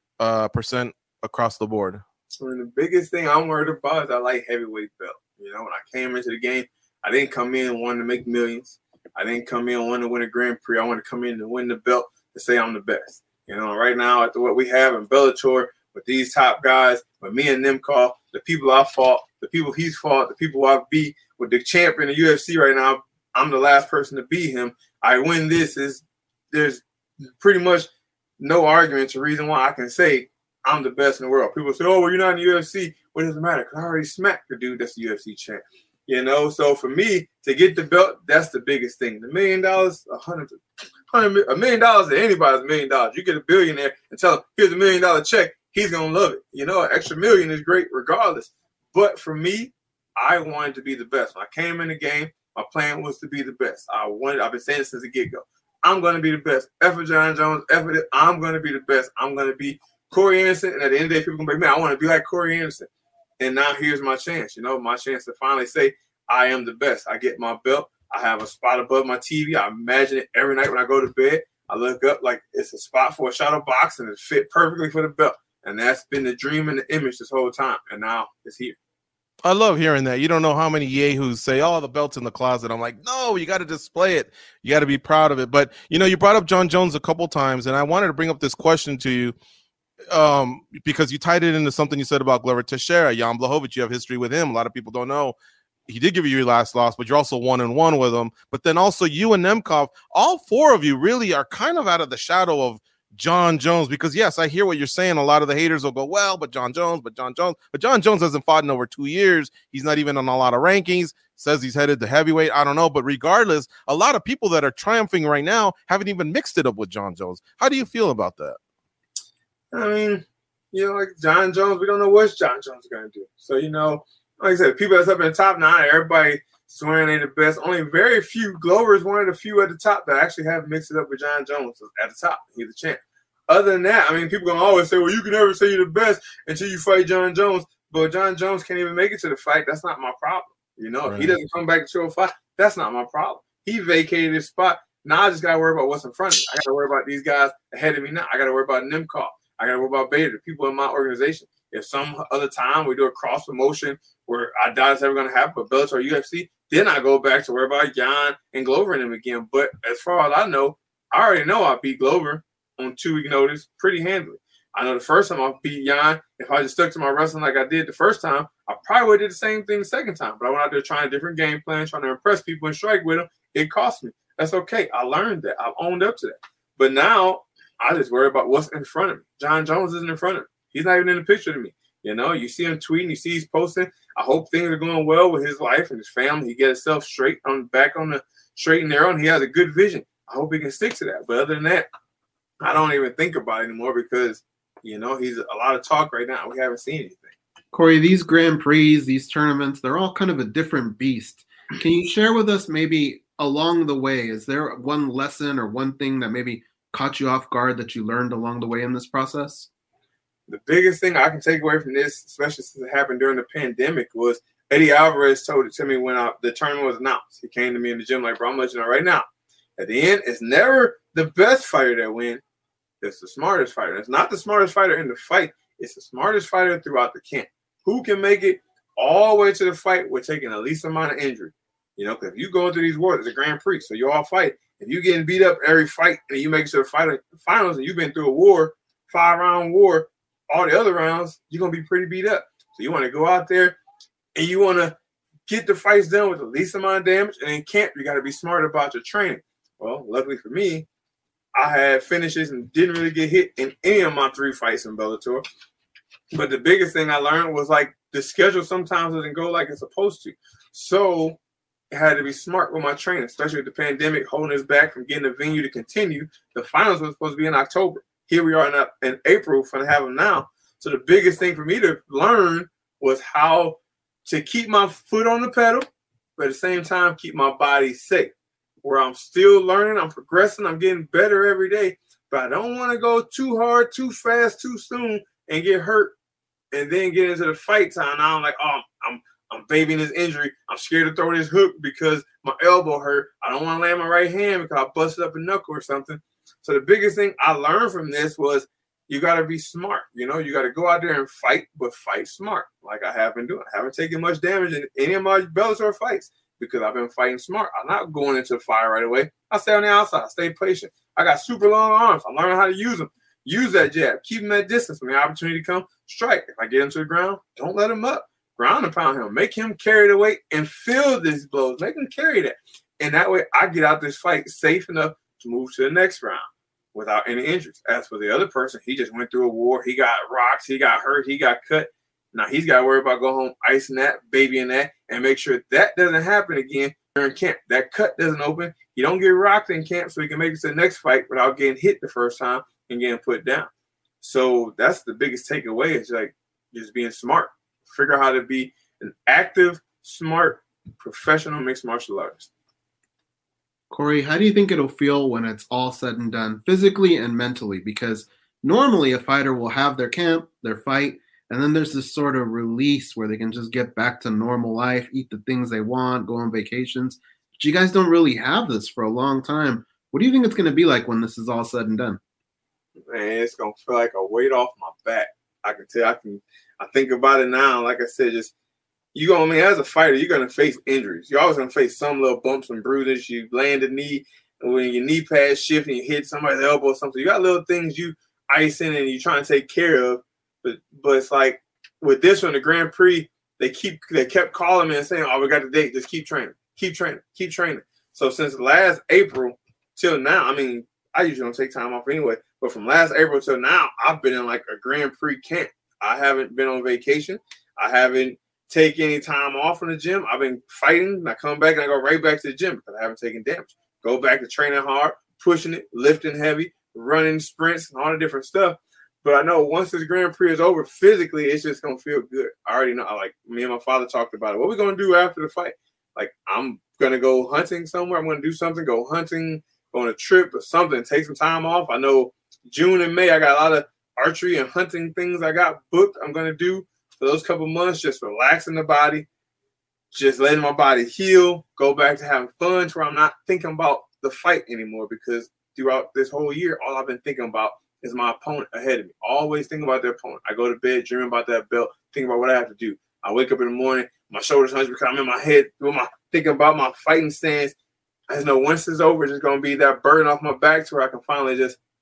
across the board? So the biggest thing I'm worried about is that light heavyweight belt. When I came into the game, I didn't come in wanting to make millions. I didn't come in wanting to win a Grand Prix. I want to come in to win the belt to say I'm the best. Right now, after what we have in Bellator with these top guys, with me and Nemkov, the people I fought, the people he's fought, the people I beat, with the champion of the UFC right now, I'm the last person to beat him. I win this. There's pretty much no argument to reason why I can say I'm the best in the world. People say, oh, well, you're not in the UFC. What does it matter? Because I already smacked the dude that's the UFC champ. So for me to get the belt, that's the biggest thing. The $1 million, $1 million to anybody's $1 million. You get a billionaire and tell him, here's $1 million check. He's going to love it. An extra million is great regardless. But for me, I wanted to be the best. When I came in the game, my plan was to be the best. I've been saying it since the get-go. I'm going to be the best. Effort John Jones, I'm going to be the best. I'm going to be Corey Anderson. And at the end of the day, people are going to be like, man, I want to be like Corey Anderson. And now here's my chance, my chance to finally say I am the best. I get my belt. I have a spot above my TV. I imagine it every night when I go to bed. I look up like it's a spot for a shadow box and it fit perfectly for the belt. And that's been the dream and the image this whole time. And now it's here. I love hearing that. You don't know how many yahoos say, oh, the belt's in the closet. I'm like, no, you got to display it. You got to be proud of it. But, you brought up John Jones a couple times, and I wanted to bring up this question to you because you tied it into something you said about Glover Teixeira, Jan Blachowicz. You have history with him. A lot of people don't know. He did give you your last loss, but you're also 1-1 with him. But then also you and Nemkov, all four of you really are kind of out of the shadow of John Jones, because yes, I hear what you're saying. A lot of the haters will go, well, but John Jones hasn't fought in over 2 years. He's not even on a lot of rankings. Says he's headed to heavyweight. I don't know, but regardless, a lot of people that are triumphing right now haven't even mixed it up with John Jones. How do you feel about that? I mean, like John Jones, we don't know what John Jones is going to do. So, like I said, people that's up in the top 9, everybody swearing they're the best. Only very few. Glover is one of the few at the top that actually have mixed it up with John Jones at the top. He's the champ. Other than that, I mean, people gonna always say, well, you can never say you're the best until you fight John Jones. But John Jones can't even make it to the fight. That's not my problem. Right. If he doesn't come back to 205, that's not my problem. He vacated his spot. Now I just got to worry about what's in front of me. I got to worry about these guys ahead of me now. I got to worry about Nemkov. I got to worry about Bader, the people in my organization. If some other time we do a cross promotion where I doubt it's ever going to happen, but Bellator or UFC, then I go back to worry about Jan and Glover and them again. But as far as I know, I already know I beat Glover on 2-week notice pretty handily. I know the first time I beat Jan, if I just stuck to my wrestling like I did the first time, I probably would have did the same thing the second time. But I went out there trying a different game plan, trying to impress people and strike with them. It cost me. That's okay. I learned that. I've owned up to that. But now I just worry about what's in front of me. John Jones isn't in front of me. He's not even in the picture to me. You see him tweeting, you see he's posting. I hope things are going well with his life and his family. He gets himself back on the straight and narrow, and he has a good vision. I hope he can stick to that. But other than that, I don't even think about it anymore because, he's a lot of talk right now. We haven't seen anything. Corey, these Grand Prix, these tournaments, they're all kind of a different beast. Can you share with us maybe along the way, is there one lesson or one thing that maybe caught you off guard that you learned along the way in this process? The biggest thing I can take away from this, especially since it happened during the pandemic, was Eddie Alvarez told it to me when the tournament was announced. He came to me in the gym like, bro, I'm letting you know right now. At the end, it's never the best fighter that wins. It's the smartest fighter. It's not the smartest fighter in the fight. It's the smartest fighter throughout the camp. Who can make it all the way to the fight with taking the least amount of injury? You know, because if you go through these wars, it's a Grand Prix, so you all fight. If you're getting beat up every fight and you make it to the finals and you've been through a war, 5-round war, all the other rounds, you're going to be pretty beat up. So you want to go out there and you want to get the fights done with the least amount of damage. And in camp, you got to be smart about your training. Well, luckily for me, I had finishes and didn't really get hit in any of my 3 fights in Bellator. But the biggest thing I learned was, like, the schedule sometimes doesn't go like it's supposed to. So I had to be smart with my training, especially with the pandemic holding us back from getting a venue to continue. The finals were supposed to be in October. Here we are in April for to have them now. So the biggest thing for me to learn was how to keep my foot on the pedal, but at the same time keep my body safe. Where I'm still learning, I'm progressing, I'm getting better every day, but I don't want to go too hard, too fast, too soon and get hurt and then get into the fight time. Now I'm like, oh, I'm babying this injury. I'm scared to throw this hook because my elbow hurt. I don't want to land my right hand because I busted up a knuckle or something. So the biggest thing I learned from this was you got to be smart. You know, you got to go out there and fight, but fight smart like I have been doing. I haven't taken much damage in any of my Bellator fights because I've been fighting smart. I'm not going into the fire right away. I stay on the outside. I stay patient. I got super long arms. I'm learning how to use them. Use that jab. Keep him at distance. When the opportunity comes, strike. If I get him to the ground, don't let him up. Ground and pound him. Make him carry the weight and feel these blows. Make him carry that. And that way I get out this fight safe enough to move to the next round without any injuries. As for the other person, he just went through a war. He got rocks. He got hurt. He got cut. Now he's got to worry about going home, icing that, babying that, and make sure that doesn't happen again during camp. That cut doesn't open. You don't get rocked in camp so he can make it to the next fight without getting hit the first time and getting put down. So that's the biggest takeaway is like just being smart. Figure out how to be an active, smart, professional mixed martial artist. Corey, how do you think it'll feel when it's all said and done, physically and mentally? Because normally a fighter will have their camp, their fight, and then there's this sort of release where they can just get back to normal life, eat the things they want, go on vacations. But you guys don't really have this for a long time. What do you think it's going to be like when this is all said and done? Man, it's going to feel like a weight off my back. I can tell. I think about it now. Like I said, just as a fighter, you're going to face injuries. You're always going to face some little bumps and bruises. You land a knee, and when your knee pads shift and you hit somebody's elbow or something, you got little things you ice in and you trying to take care of. But it's like with this one, the Grand Prix, they kept calling me and saying, "Oh, we got the date. Just keep training, keep training, keep training." So since last April till now, I mean, I usually don't take time off anyway. But from last April till now, I've been in like a Grand Prix camp. I haven't been on vacation. I haven't taken any time off from the gym. I've been fighting. And I come back and I go right back to the gym because I haven't taken damage. Go back to training hard, pushing it, lifting heavy, running sprints, and all the different stuff. But I know once this Grand Prix is over, physically, it's just going to feel good. I already know. Like, me and my father talked about it. What are we going to do after the fight? Like, I'm going to go hunting somewhere. I'm going to do something, go hunting, go on a trip or something, take some time off. I know June and May, I got a lot of archery and hunting things I got booked I'm going to do for those couple months, just relaxing the body, just letting my body heal, go back to having fun to where I'm not thinking about the fight anymore because throughout this whole year, all I've been thinking about is my opponent ahead of me. Always thinking about their opponent. I go to bed dreaming about that belt, thinking about what I have to do. I wake up in the morning, my shoulders hunch because I'm in my head, thinking about my fighting stance. I just know once it's over, it's just going to be that burden off my back to where I can finally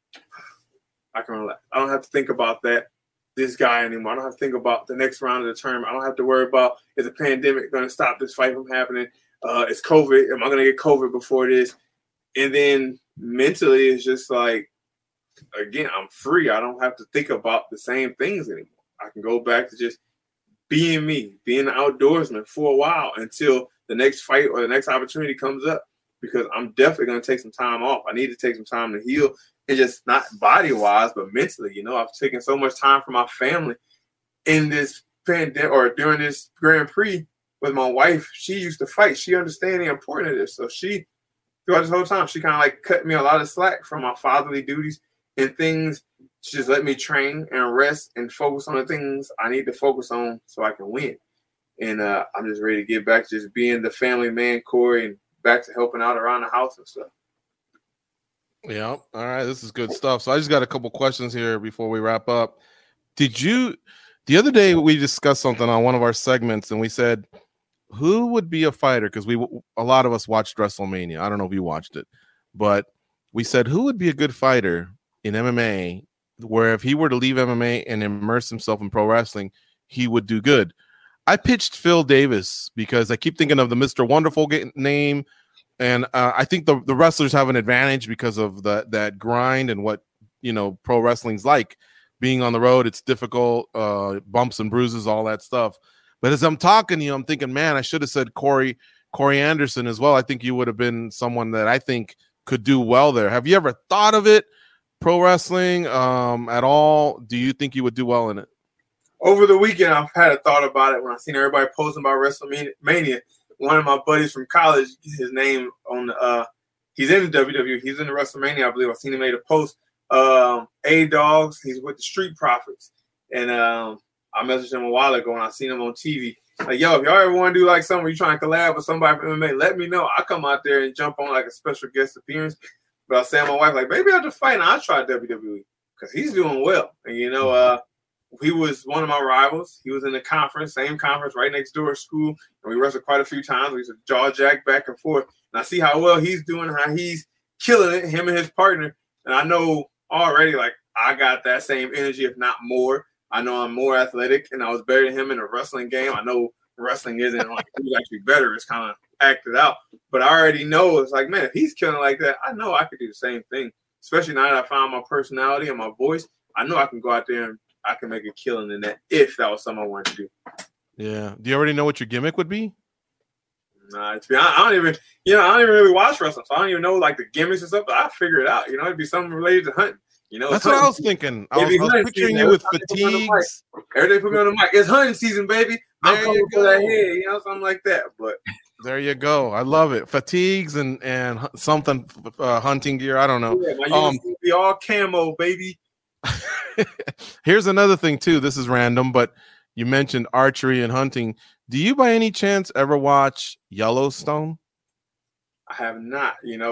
I can relax. I don't have to think about this guy anymore. I don't have to think about the next round of the tournament. I don't have to worry about, is a pandemic going to stop this fight from happening? Is COVID, am I going to get COVID before this? And then mentally, it's just like, again, I'm free. I don't have to think about the same things anymore. I can go back to just being me, being an outdoorsman for a while until the next fight or the next opportunity comes up, because I'm definitely going to take some time off. I need to take some time to heal, and just not body-wise, but mentally. You know, I've taken so much time from my family in this pandemic or during this Grand Prix with my wife. She used to fight. She understands the importance of this. So throughout this whole time, she kind of like cut me a lot of slack from my fatherly duties and things. She just let me train and rest and focus on the things I need to focus on so I can win. And I'm just ready to get back to just being the family man, Corey, and back to helping out around the house and stuff. Yeah. All right. This is good stuff. So I just got a couple questions here before we wrap up. The other day we discussed something on one of our segments and we said, who would be a fighter? Because a lot of us watched WrestleMania. I don't know if you watched it, but we said, who would be a good fighter in MMA where if he were to leave MMA and immerse himself in pro wrestling, he would do good. I pitched Phil Davis because I keep thinking of the Mr. Wonderful name. And I think the wrestlers have an advantage because of that grind and what, pro wrestling's like. Being on the road, it's difficult, bumps and bruises, all that stuff. But as I'm talking to you, I'm thinking, man, I should have said Corey Anderson as well. I think you would have been someone that I think could do well there. Have you ever thought of it, pro wrestling, at all? Do you think you would do well in it? Over the weekend, I've had a thought about it when I seen everybody posting about WrestleMania. One of my buddies from college, his name on he's in the WWE. He's in the WrestleMania, I believe. I seen him made a post. A-Dogs, he's with the Street Profits. And I messaged him a while ago and I seen him on TV. Like, yo, if y'all ever want to do like something where you're trying to collab with somebody from MMA, let me know. I'll come out there and jump on like a special guest appearance. But I said to my wife, like, maybe after fighting, I'll try WWE because he's doing well. And, he was one of my rivals. He was in the conference, same conference right next door at school. And we wrestled quite a few times. We used to jaw jack back and forth. And I see how well he's doing, how he's killing it, him and his partner. And I know already, like, I got that same energy, if not more. I know I'm more athletic, and I was better than him in a wrestling game. I know wrestling isn't like who's actually better. It's kind of acted out. But I already know it's like, man, if he's killing like that, I know I could do the same thing. Especially now that I found my personality and my voice, I know I can go out there and I can make a killing in that if that was something I wanted to do. Yeah. Do you already know what your gimmick would be? Nah, to be honest, I don't even really watch wrestling, so I don't even know like the gimmicks and stuff. But I'll figure it out. It'd be something related to hunting. That's what I was thinking. I was picturing you with fatigues. Every day put me on the mic. It's hunting season, baby. I'm coming for that head, something like that. But there you go. I love it. Fatigues and something hunting gear. I don't know. Yeah, my be all camo, baby. Here's another thing too. This is random, but you mentioned archery and hunting. Do you by any chance ever watch Yellowstone? I have not.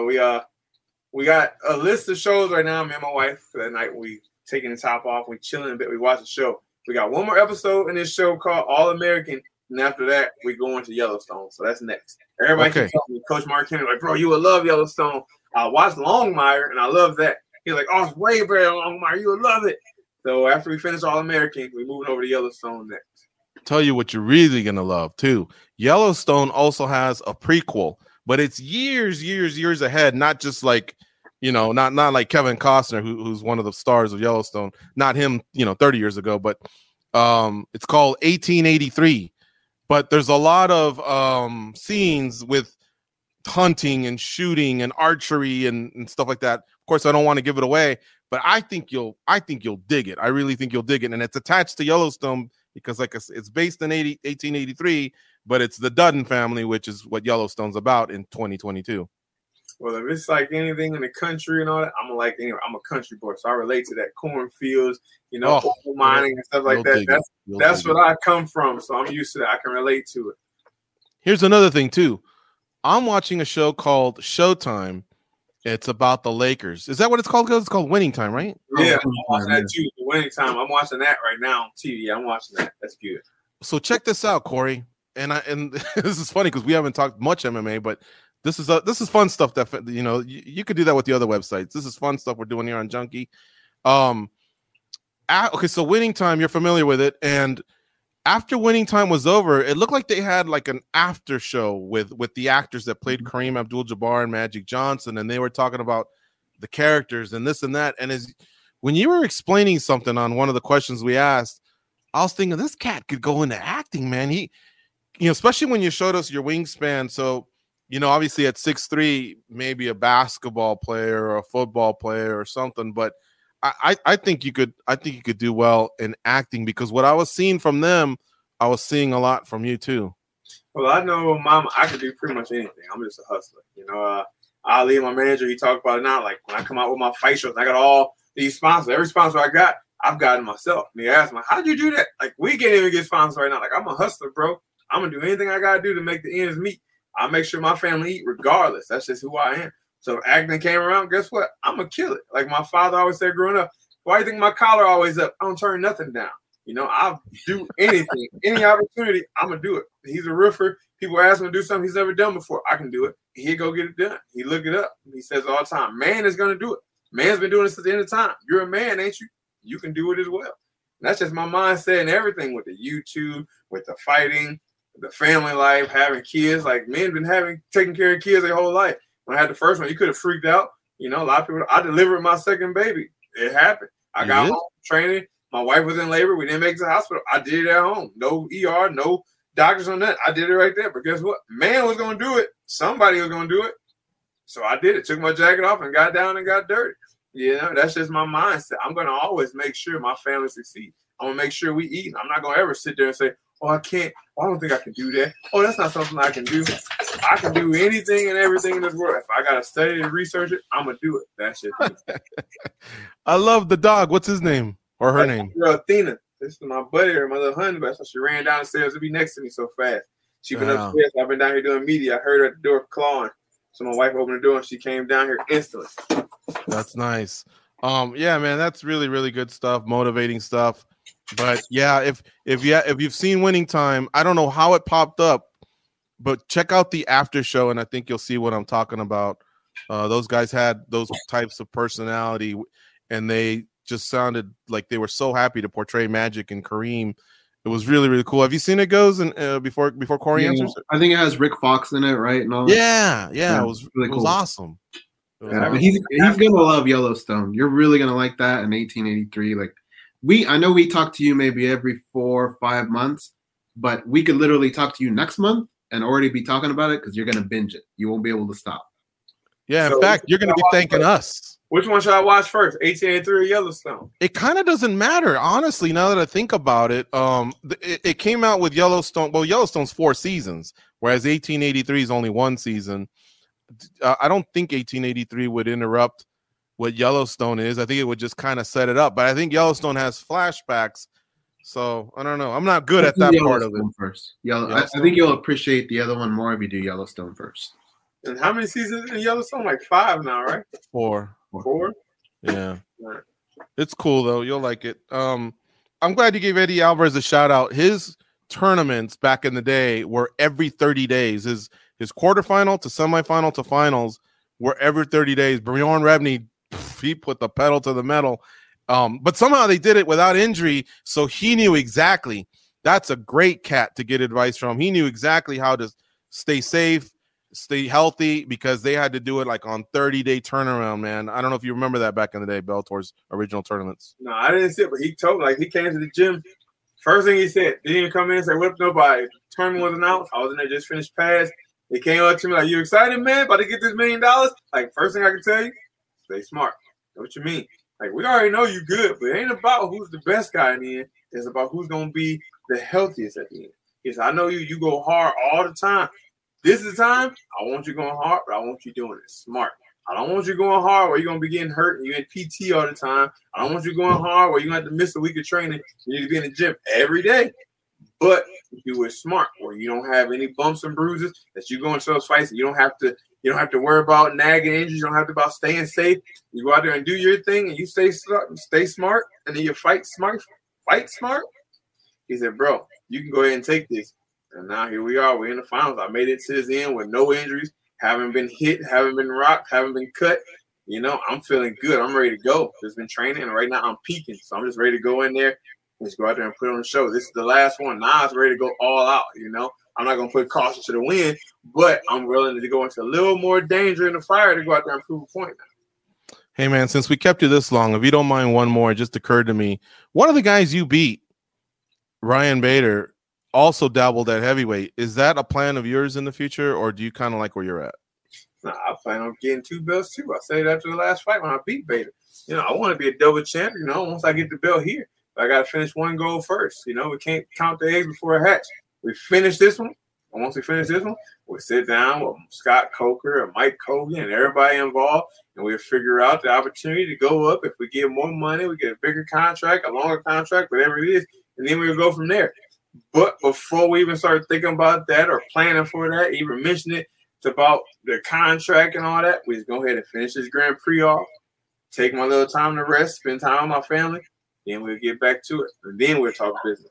We got a list of shows right now. Me and my wife, that night we taking the top off, we chilling a bit, we watch the show. We got one more episode in this show called All American, and after that, we go into Yellowstone. So that's next. Everybody keeps telling me, Coach Mark Henry, like, bro, you would love Yellowstone. I watched Longmire, and I love that. He's like, oh, it's way better than Longmire. You would love it. So after we finish All American, we're moving over to Yellowstone next. Tell you what you're really gonna love too. Yellowstone also has a prequel, but it's years ahead. Not just like, not like Kevin Costner, who's one of the stars of Yellowstone. Not him, 30 years ago, but it's called 1883. But there's a lot of scenes with hunting and shooting and archery and stuff like that. Of course, I don't want to give it away, but I think you'll dig it. I really think you'll dig it, and it's attached to Yellowstone because, like I said, it's based in 1883, but it's the Dutton family, which is what Yellowstone's about in 2022. Well, if it's like anything in the country and all that, I'm a country boy, so I relate to that. Cornfields, coal mining and stuff like that. That's what I come from, so I'm used to that. I can relate to it. Here's another thing too. I'm watching a show called Showtime. It's about the Lakers. Is that what it's called? It's called Winning Time, right? Yeah, I'm watching that too. Winning Time. I'm watching that right now on TV. I'm watching that. That's good. So check this out, Corey. And this is funny because we haven't talked much MMA, but this is fun stuff that you could do that with the other websites. This is fun stuff we're doing here on Junkie. Okay, so Winning Time, you're familiar with it, and after Winning Time was over, it looked like they had like an after show with the actors that played Kareem Abdul-Jabbar and Magic Johnson, and they were talking about the characters and this and that. And when you were explaining something on one of the questions we asked, I was thinking this cat could go into acting, man. He, especially when you showed us your wingspan. So, obviously at 6'3", maybe a basketball player or a football player or something, but I think you could do well in acting because what I was seeing from them, I was seeing a lot from you too. Well, I know, Mama, I could do pretty much anything. I'm just a hustler. Ali, my manager, he talked about it now. Like when I come out with my fight shows, I got all these sponsors. Every sponsor I got, I've gotten myself. And he asked me, how'd you do that? Like we can't even get sponsors right now. Like I'm a hustler, bro. I'm gonna do anything I gotta do to make the ends meet. I'll make sure my family eat regardless. That's just who I am. So if acting came around, guess what? I'm gonna kill it. Like my father always said growing up, why do you think my collar always up? I don't turn nothing down. You know, I'll do anything, any opportunity, I'm gonna do it. He's a roofer. People ask him to do something he's never done before. I can do it. He'll go get it done. He look it up. He says all the time, man is gonna do it. Man's been doing it since the end of time. You're a man, ain't you? You can do it as well. And that's just my mindset and everything with the YouTube, with the fighting, the family life, having kids. Like men been taking care of kids their whole life. When I had the first one, you could have freaked out. You know, a lot of people. I delivered my second baby. It happened. I got home training. My wife was in labor. We didn't make it to the hospital. I did it at home. No ER, no doctors on that. I did it right there. But guess what? Man was going to do it. Somebody was going to do it. So I did it. Took my jacket off and got down and got dirty. You know, that's just my mindset. I'm going to always make sure my family succeeds. I'm going to make sure we eat. I'm not going to ever sit there and say, oh, I can't. Oh, I don't think I can do that. Oh, that's not something I can do. I can do anything and everything in this world. If I got to study and research it, I'm going to do it. That's just I love the dog. What's his name or her name? Athena. This is my buddy, her mother honey, but so she ran down the stairs to be next to me so fast. She been upstairs. I've been down here doing media. I heard her at the door clawing. So my wife opened the door and she came down here instantly. That's nice. Yeah, man, that's really, really good stuff, motivating stuff. But yeah, if you've seen Winning Time, I don't know how it popped up, but check out the after show, and I think you'll see what I'm talking about. Those guys had those types of personality, and they just sounded like they were so happy to portray Magic and Kareem. It was really, really cool. Have you seen it goes and before Corey answers? I think it has Rick Fox in it, right? And all yeah, it was really cool. It was awesome. Awesome. He's gonna love Yellowstone. You're really gonna like that in 1883. Like I know we talk to you maybe every 4 or 5 months, but we could literally talk to you next month and already be talking about it because you're gonna binge it. You won't be able to stop. Yeah, in fact, you're gonna be thanking us. Which one should I watch first, 1883 or Yellowstone? It kind of doesn't matter, honestly, now that I think about it. It came out with Yellowstone. Well, Yellowstone's 4 seasons, whereas 1883 is only 1 season. I don't think 1883 would interrupt what Yellowstone is. I think it would just kind of set it up. But I think Yellowstone has flashbacks. So, I don't know. I'm not good at that part of it. First. I think you'll appreciate the other one more if you do Yellowstone first. And how many seasons in Yellowstone? Like 5 now, right? 4. 4? Yeah. Right. It's cool, though. You'll like it. I'm glad you gave Eddie Alvarez a shout-out. His tournaments back in the day were every 30 days. His quarterfinal to semifinal to finals were every 30 days. Bjorn Rebney, he put the pedal to the metal. But somehow they did it without injury, so he knew exactly. That's a great cat to get advice from. He knew exactly how to stay safe, stay healthy, because they had to do it like on 30-day turnaround, man. I don't know if you remember that back in the day, Bellator's original tournaments. No, I didn't see it, but he told me, like, he came to the gym. First thing he said, didn't even come in and say, what up, nobody? The tournament was announced. I was in there, just finished pass. He came up to me like, you excited, man? About to get this $1 million? Like, first thing I can tell you, stay smart. Know what you mean? Like, we already know you good, but it ain't about who's the best guy in the end. It's about who's going to be the healthiest at the end. Because I know you go hard all the time. This is the time, I want you going hard, but I want you doing it smart. I don't want you going hard where you're going to be getting hurt and you're in PT all the time. I don't want you going hard where you're going to have to miss a week of training. You need to be in the gym every day. But do it smart where you don't have any bumps and bruises, that you go into those fights and you don't have to worry about nagging injuries. You don't have to about staying safe. You go out there and do your thing and you stay smart, and then you fight smart. He said, bro, you can go ahead and take this. And now here we are. We're in the finals. I made it to this end with no injuries, haven't been hit, haven't been rocked, haven't been cut. You know, I'm feeling good. I'm ready to go. Just been training, and right now I'm peaking. So I'm just ready to go in there. Just go out there and put on the show. This is the last one. Now it's ready to go all out, you know. I'm not going to put caution to the wind, but I'm willing to go into a little more danger in the fire to go out there and prove a point now. Hey, man, since we kept you this long, if you don't mind one more, it just occurred to me. One of the guys you beat, Ryan Bader, also dabbled at heavyweight. Is that a plan of yours in the future, or do you kind of like where you're at? Nah, I plan on getting 2 belts, too. I said after the last fight when I beat Bader. You know, I want to be a double champ, you know, once I get the belt here. I got to finish one goal first. You know, we can't count the eggs before it hatch. We finish this one And once we finish this one, we'll sit down with Scott Coker and Mike Kogan and everybody involved, and we'll figure out the opportunity to go up. If we get more money, we get a bigger contract, a longer contract, whatever it is, and then we'll go from there. But before we even start thinking about that or planning for that, even mention it about the contract and all that, we just go ahead and finish this Grand Prix off, take my little time to rest, spend time with my family, then we'll get back to it. And then we'll talk business.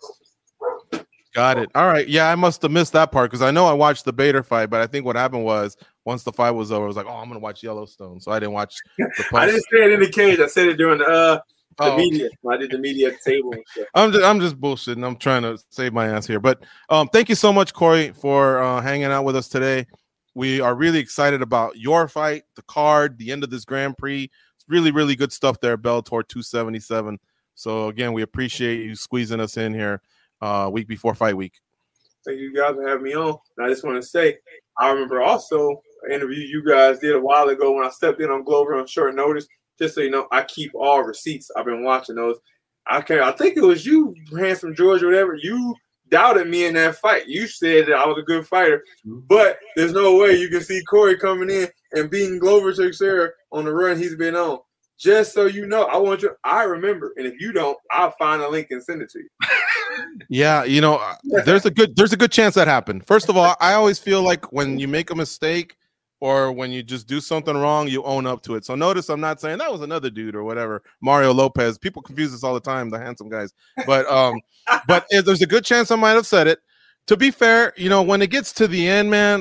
Got it. All right. Yeah, I must have missed that part because I know I watched the Bader fight, but I think what happened was once the fight was over, I was like, oh, I'm going to watch Yellowstone. So I didn't watch the post. I didn't say it in the cage. I said it during the media. I did the media at the table and stuff. I'm just bullshitting. I'm trying to save my ass here. But thank you so much, Corey, for hanging out with us today. We are really excited about your fight, the card, the end of this Grand Prix. It's really, really good stuff there, Bellator 277. So, again, we appreciate you squeezing us in here week before fight week. Thank you guys for having me on. And I just want to say, I remember also an interview you guys did a while ago when I stepped in on Glover on short notice. Just so you know, I keep all receipts. I've been watching those. I think it was you, Handsome George, or whatever. You doubted me in that fight. You said that I was a good fighter, but there's no way you can see Corey coming in and beating Glover Teixeira on the run he's been on. Just so you know, I remember, and if you don't, I'll find a link and send it to you. Yeah, you know, there's a good chance that happened. First of all, I always feel like when you make a mistake or when you just do something wrong, you own up to it. So notice I'm not saying that was another dude or whatever, Mario Lopez. People confuse this all the time, the handsome guys. But there's a good chance I might have said it. To be fair, you know, when it gets to the end, man,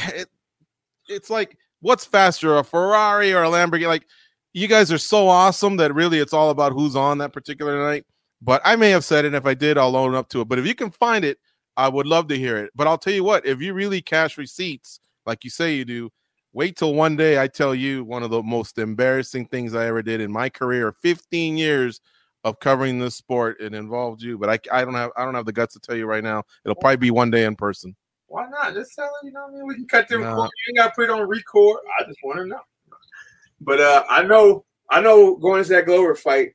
it's like, what's faster, a Ferrari or a Lamborghini? Like, you guys are so awesome that really it's all about who's on that particular night. But I may have said it. And if I did, I'll own up to it. But if you can find it, I would love to hear it. But I'll tell you what, if you really cash receipts, like you say you do, wait till one day I tell you one of the most embarrassing things I ever did in my career, 15 years of covering this sport. It involved you, but I don't have the guts to tell you right now. It'll probably be one day in person. Why not? Just tell her, you know what I mean? We can cut them. You ain't got to put it on record. I just want to know. But I know going into that Glover fight,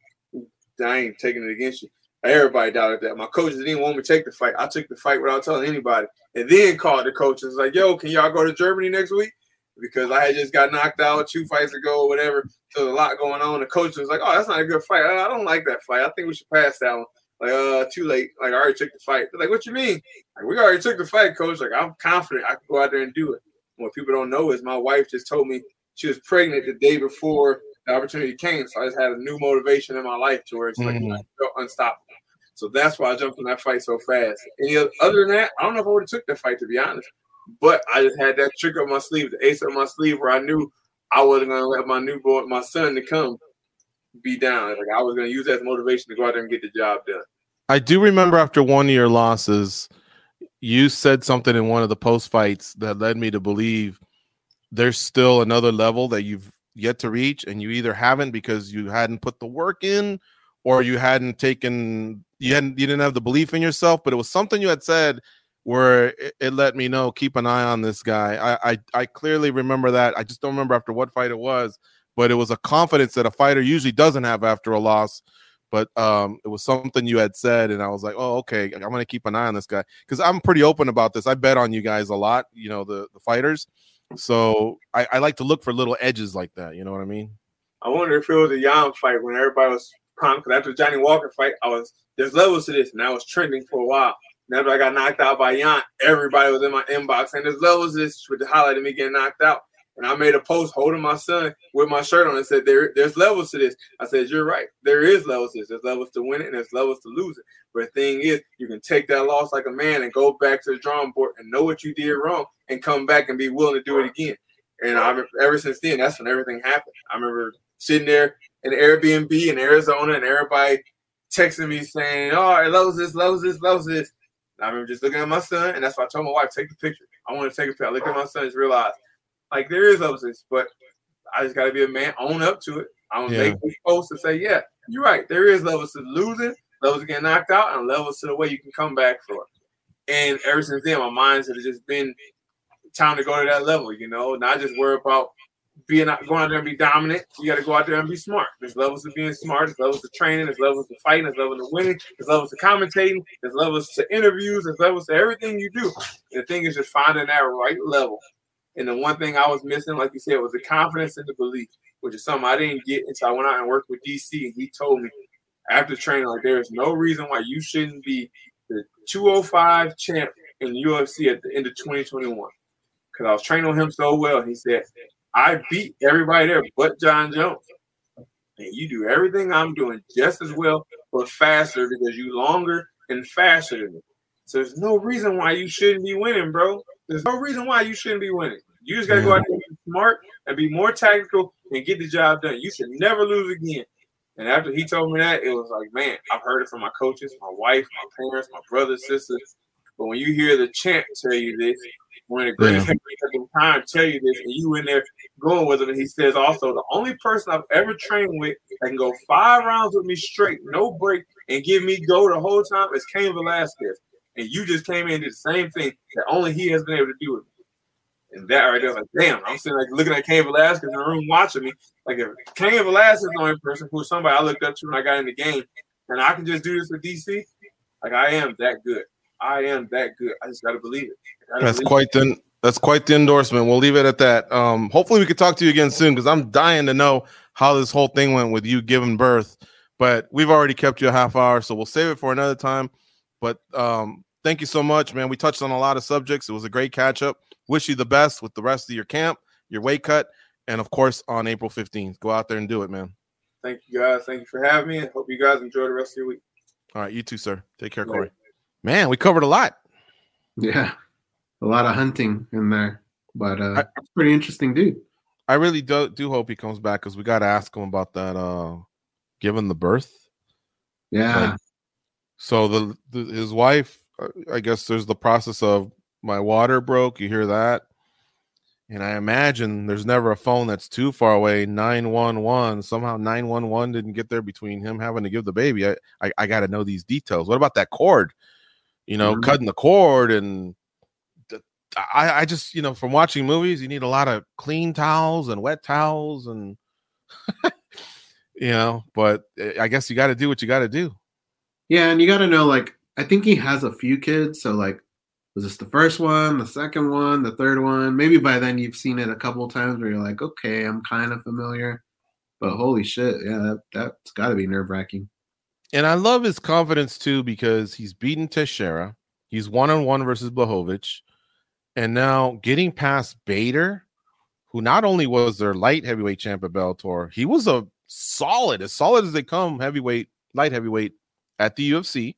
I ain't taking it against you. Everybody doubted that. My coaches didn't want me to take the fight. I took the fight without telling anybody, and then called the coaches like, "Yo, can y'all go to Germany next week?" Because I had just got knocked out 2 fights ago or whatever. So there's a lot going on. The coach was like, "Oh, that's not a good fight. I don't like that fight. I think we should pass that one." Like, too late. Like, I already took the fight. They're like, "What you mean?" Like, we already took the fight, coach. Like, I'm confident I can go out there and do it. What people don't know is my wife just told me she was pregnant the day before the opportunity came. So I just had a new motivation in my life to where it's like, I felt unstoppable. So that's why I jumped in that fight so fast. Other than that, I don't know if I would have took that fight, to be honest. But I just had that trick up my sleeve, the ace up my sleeve, where I knew I wasn't going to let my son to come be down. Like, I was going to use that as motivation to go out there and get the job done. I do remember after one of your losses, you said something in one of the post fights that led me to believe there's still another level that you've yet to reach, and you either haven't because you hadn't put the work in, or you didn't have the belief in yourself. But it was something you had said where it let me know, keep an eye on this guy. I clearly remember that. I just don't remember after what fight it was, but it was a confidence that a fighter usually doesn't have after a loss. But it was something you had said, and I was like, oh, okay, I'm going to keep an eye on this guy. Because I'm pretty open about this. I bet on you guys a lot, you know, the fighters. So I like to look for little edges like that. You know what I mean? I wonder if it was a Jan fight when everybody was pumped. Because after the Johnny Walker fight, there's levels to this, and I was trending for a while. And after I got knocked out by Jan, everybody was in my inbox, and there's levels to this with the highlight of me getting knocked out. And I made a post holding my son with my shirt on and said, there's levels to this. I said, you're right. There is levels to this. There's levels to win it and there's levels to lose it. But the thing is, you can take that loss like a man and go back to the drawing board and know what you did wrong and come back and be willing to do it again. And ever since then, that's when everything happened. I remember sitting there in the Airbnb in Arizona and everybody texting me saying, oh, it loves this, loves this, loves this. And I remember just looking at my son, and that's why I told my wife, take the picture. I want to take a picture. I looked at my son and realized, like, there is levels to this, but I just got to be a man, own up to it. I don't make these posts and say, yeah, you're right. There is levels to losing, levels to getting knocked out, and levels to the way you can come back for it. And ever since then, my mind has just been time to go to that level, you know, not just worry about going out there and be dominant. You got to go out there and be smart. There's levels to being smart. There's levels to training. There's levels to fighting. There's levels to winning. There's levels to commentating. There's levels to interviews. There's levels to everything you do. And the thing is just finding that right level. And the one thing I was missing, like you said, was the confidence and the belief, which is something I didn't get until I went out and worked with DC. And he told me after training, like, there is no reason why you shouldn't be the 205 champ in UFC at the end of 2021. Because I was training on him so well. And he said, I beat everybody there but John Jones. And you do everything I'm doing just as well, but faster because you longer and faster than me. So there's no reason why you shouldn't be winning, bro. There's no reason why you shouldn't be winning. You just got to go out there and be smart and be more tactical and get the job done. You should never lose again. And after he told me that, it was like, man, I've heard it from my coaches, my wife, my parents, my brothers, sisters. But when you hear the champ tell you this, when the greatest heavyweight of time tell you this, and you in there going with him, and he says also, the only person I've ever trained with that can go 5 rounds with me straight, no break, and give me go the whole time is Cain Velasquez. And you just came in and did the same thing that only he has been able to do with me. And that right there, like, damn, I'm sitting like looking at Cain Velasquez in the room watching me. Like, if Cain Velasquez is the only person who's somebody I looked up to when I got in the game, and I can just do this with DC, like, I am that good. I am that good. I just got to believe it. That's quite the endorsement. We'll leave it at that. Hopefully we can talk to you again soon because I'm dying to know how this whole thing went with you giving birth. But we've already kept you a half hour, so we'll save it for another time. But thank you so much, man. We touched on a lot of subjects. It was a great catch-up. Wish you the best with the rest of your camp, your weight cut, and, of course, on April 15th. Go out there and do it, man. Thank you, guys. Thank you for having me, and hope you guys enjoy the rest of your week. All right, you too, sir. Take care, Corey. Man, we covered a lot. Yeah, a lot of hunting in there. But it's pretty interesting, dude. I really do hope he comes back because we got to ask him about that giving the birth. Yeah. Like, so his wife, I guess there's the process of my water broke. You hear that? And I imagine there's never a phone that's too far away. 911. Somehow 911 didn't get there between him having to give the baby. I got to know these details. What about that cord? You know, cutting the cord. And I just, you know, from watching movies, you need a lot of clean towels and wet towels and, you know, but I guess you got to do what you got to do. Yeah. And you got to know, like, I think he has a few kids. So, like, was this the first one, the second one, the third one? Maybe by then you've seen it a couple of times where you're like, okay, I'm kind of familiar. But holy shit, yeah, that's got to be nerve-wracking. And I love his confidence, too, because he's beaten Teixeira. He's 1-on-1 versus Blachowicz. And now getting past Bader, who not only was their light heavyweight champ at Bellator, he was as solid as they come light heavyweight at the UFC.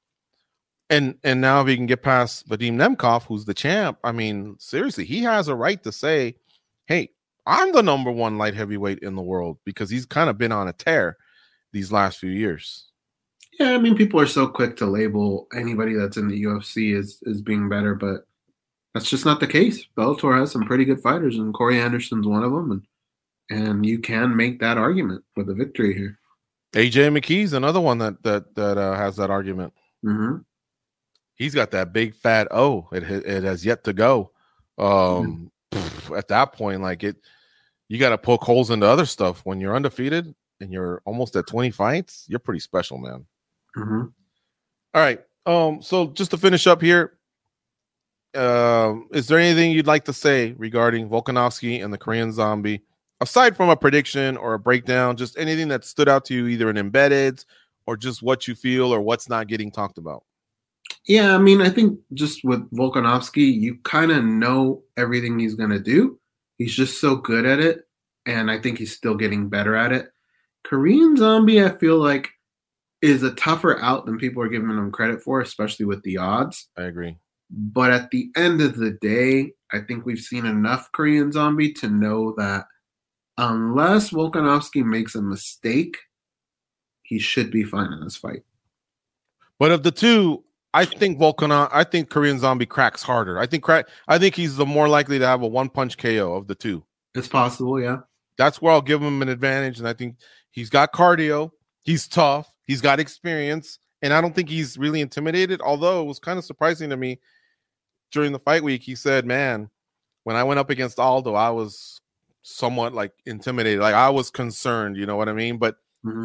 And now if he can get past Vadim Nemkov, who's the champ, I mean, seriously, he has a right to say, hey, I'm the number 1 light heavyweight in the world, because he's kind of been on a tear these last few years. Yeah, I mean, people are so quick to label anybody that's in the UFC as being better, but that's just not the case. Bellator has some pretty good fighters, and Corey Anderson's one of them, and you can make that argument with a victory here. AJ McKee's another one that has that argument. Mm-hmm. He's got that big fat O. It has yet to go. At that point, like you got to poke holes into other stuff. When you're undefeated and you're almost at 20 fights, you're pretty special, man. Mm-hmm. All right. So just to finish up here, is there anything you'd like to say regarding Volkanovski and the Korean Zombie, aside from a prediction or a breakdown? Just anything that stood out to you, either in embedded or just what you feel or what's not getting talked about? Yeah, I mean, I think just with Volkanovski, you kind of know everything he's going to do. He's just so good at it, and I think he's still getting better at it. Korean Zombie, I feel like, is a tougher out than people are giving him credit for, especially with the odds. I agree. But at the end of the day, I think we've seen enough Korean Zombie to know that unless Volkanovski makes a mistake, he should be fine in this fight. But of the two, I think Korean Zombie cracks harder. I think he's the more likely to have a one-punch KO of the two. It's possible, yeah. That's where I'll give him an advantage, and I think he's got cardio, he's tough, he's got experience, and I don't think he's really intimidated, although it was kind of surprising to me during the fight week. He said, man, when I went up against Aldo, I was somewhat like intimidated. Like I was concerned, you know what I mean? But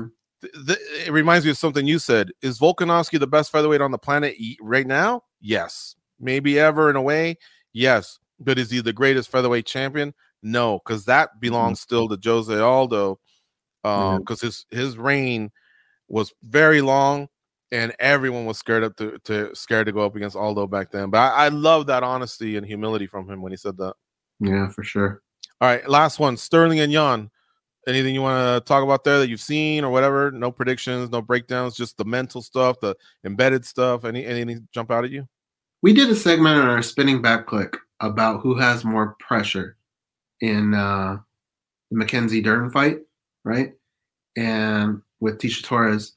it reminds me of something you said. Is Volkanovski the best featherweight on the planet right now? Yes. Maybe ever in a way? Yes. But is he the greatest featherweight champion? No, because that belongs still to Jose Aldo. Because his reign was very long, and everyone was scared to go up against Aldo back then. But I love that honesty and humility from him when he said that. Yeah, for sure. All right, last one, Sterling and Jan. Anything you want to talk about there that you've seen or whatever? No predictions, no breakdowns, just the mental stuff, the embedded stuff. Anything jump out at you? We did a segment on our spinning back click about who has more pressure in the Mackenzie Dern fight, right? And with Tecia Torres,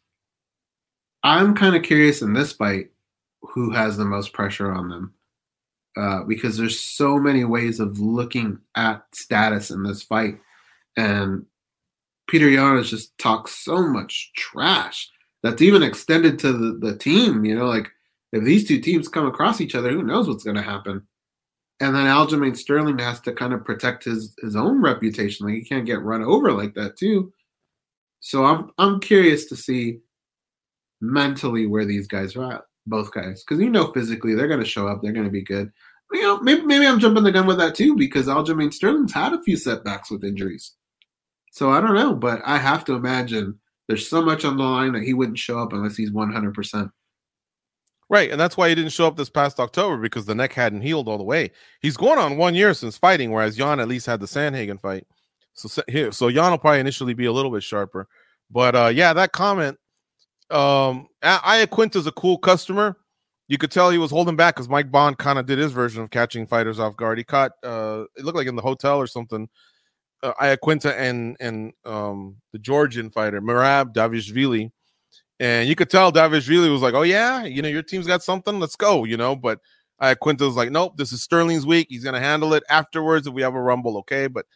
I'm kind of curious in this fight who has the most pressure on them, because there's so many ways of looking at status in this fight, and Peter Yan has just talked so much trash that's even extended to the team. You know, like if these two teams come across each other, who knows what's going to happen? And then Aljamain Sterling has to kind of protect his own reputation. Like he can't get run over like that too. So I'm curious to see mentally where these guys are at, both guys, because physically they're going to show up, they're going to be good. Maybe I'm jumping the gun with that too, because Aljamain Sterling's had a few setbacks with injuries. So I don't know, but I have to imagine there's so much on the line that he wouldn't show up unless he's 100%. Right, and that's why he didn't show up this past October, because the neck hadn't healed all the way. He's going on 1 year since fighting, whereas Jan at least had the Sandhagen fight. So Jan will probably initially be a little bit sharper. But yeah, that comment, Iaquinta's a cool customer. You could tell he was holding back because Mike Bond kind of did his version of catching fighters off guard. He caught, it looked like in the hotel or something, Iaquinta and the Georgian fighter, Merab Davishvili. And you could tell Davishvili was like, oh, yeah, your team's got something. Let's go, But Iaquinta was like, nope, this is Sterling's week. He's going to handle it afterwards if we have a rumble, okay? But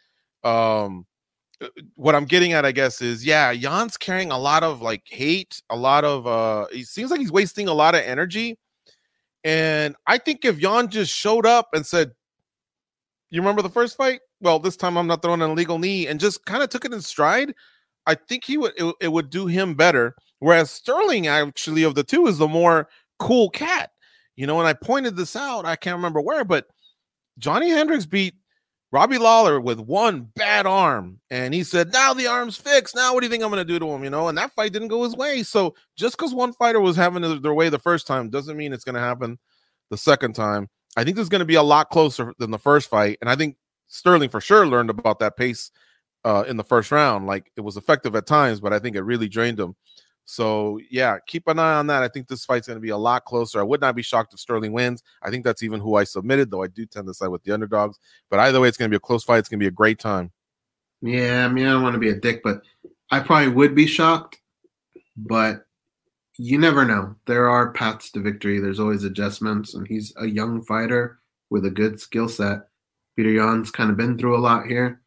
what I'm getting at, I guess, is, yeah, Jan's carrying a lot of, like, hate, a lot of he seems like he's wasting a lot of energy. And I think if Jan just showed up and said, you remember the first fight? Well, this time I'm not throwing an illegal knee, and just kind of took it in stride, I think it would do him better. Whereas Sterling, actually, of the two, is the more cool cat. And I pointed this out, I can't remember where, but Johnny Hendricks beat Robbie Lawler with one bad arm. And he said, now the arm's fixed. Now what do you think I'm going to do to him? And that fight didn't go his way. So just because one fighter was having their way the first time doesn't mean it's going to happen the second time. I think this is going to be a lot closer than the first fight. And I think Sterling for sure learned about that pace in the first round. Like, it was effective at times, but I think it really drained him. So, yeah, keep an eye on that. I think this fight's going to be a lot closer. I would not be shocked if Sterling wins. I think that's even who I submitted, though I do tend to side with the underdogs. But either way, it's going to be a close fight. It's going to be a great time. Yeah, I don't want to be a dick, but I probably would be shocked. But you never know. There are paths to victory. There's always adjustments, and he's a young fighter with a good skill set. Peter Yan's kind of been through a lot here.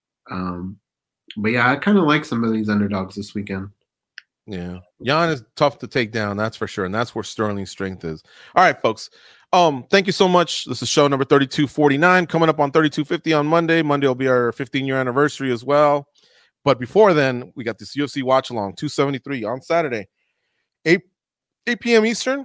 But, yeah, I kind of like some of these underdogs this weekend. Yeah, Jan is tough to take down, that's for sure, and that's where Sterling's strength is. All right, folks. Thank you so much. This is show number 3249, coming up on 3250 on Monday. Monday will be our 15-year anniversary as well. But before then, we got this UFC watch along 273 on Saturday, 8 p.m. Eastern,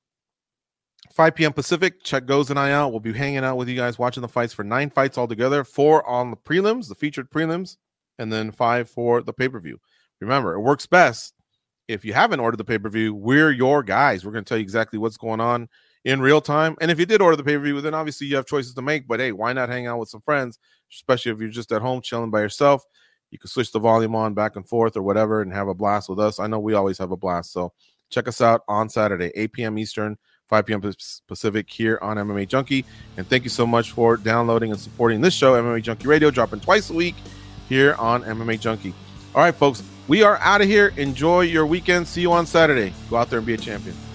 5 p.m. Pacific. Check Goes and I out. We'll be hanging out with you guys, watching the fights for 9 fights altogether, 4 on the prelims, the featured prelims, and then 5 for the pay-per-view. Remember, it works best if you haven't ordered the pay-per-view. We're your guys. We're going to tell you exactly what's going on in real time. And if you did order the pay-per-view, then obviously you have choices to make. But hey, why not hang out with some friends, especially if you're just at home chilling by yourself? You can switch the volume on back and forth or whatever and have a blast with us. I know we always have a blast. So check us out on Saturday, 8 p.m. Eastern, 5 p.m. Pacific here on MMA Junkie. And thank you so much for downloading and supporting this show, MMA Junkie Radio, dropping twice a week here on MMA Junkie. All right, folks, we are out of here. Enjoy your weekend. See you on Saturday. Go out there and be a champion.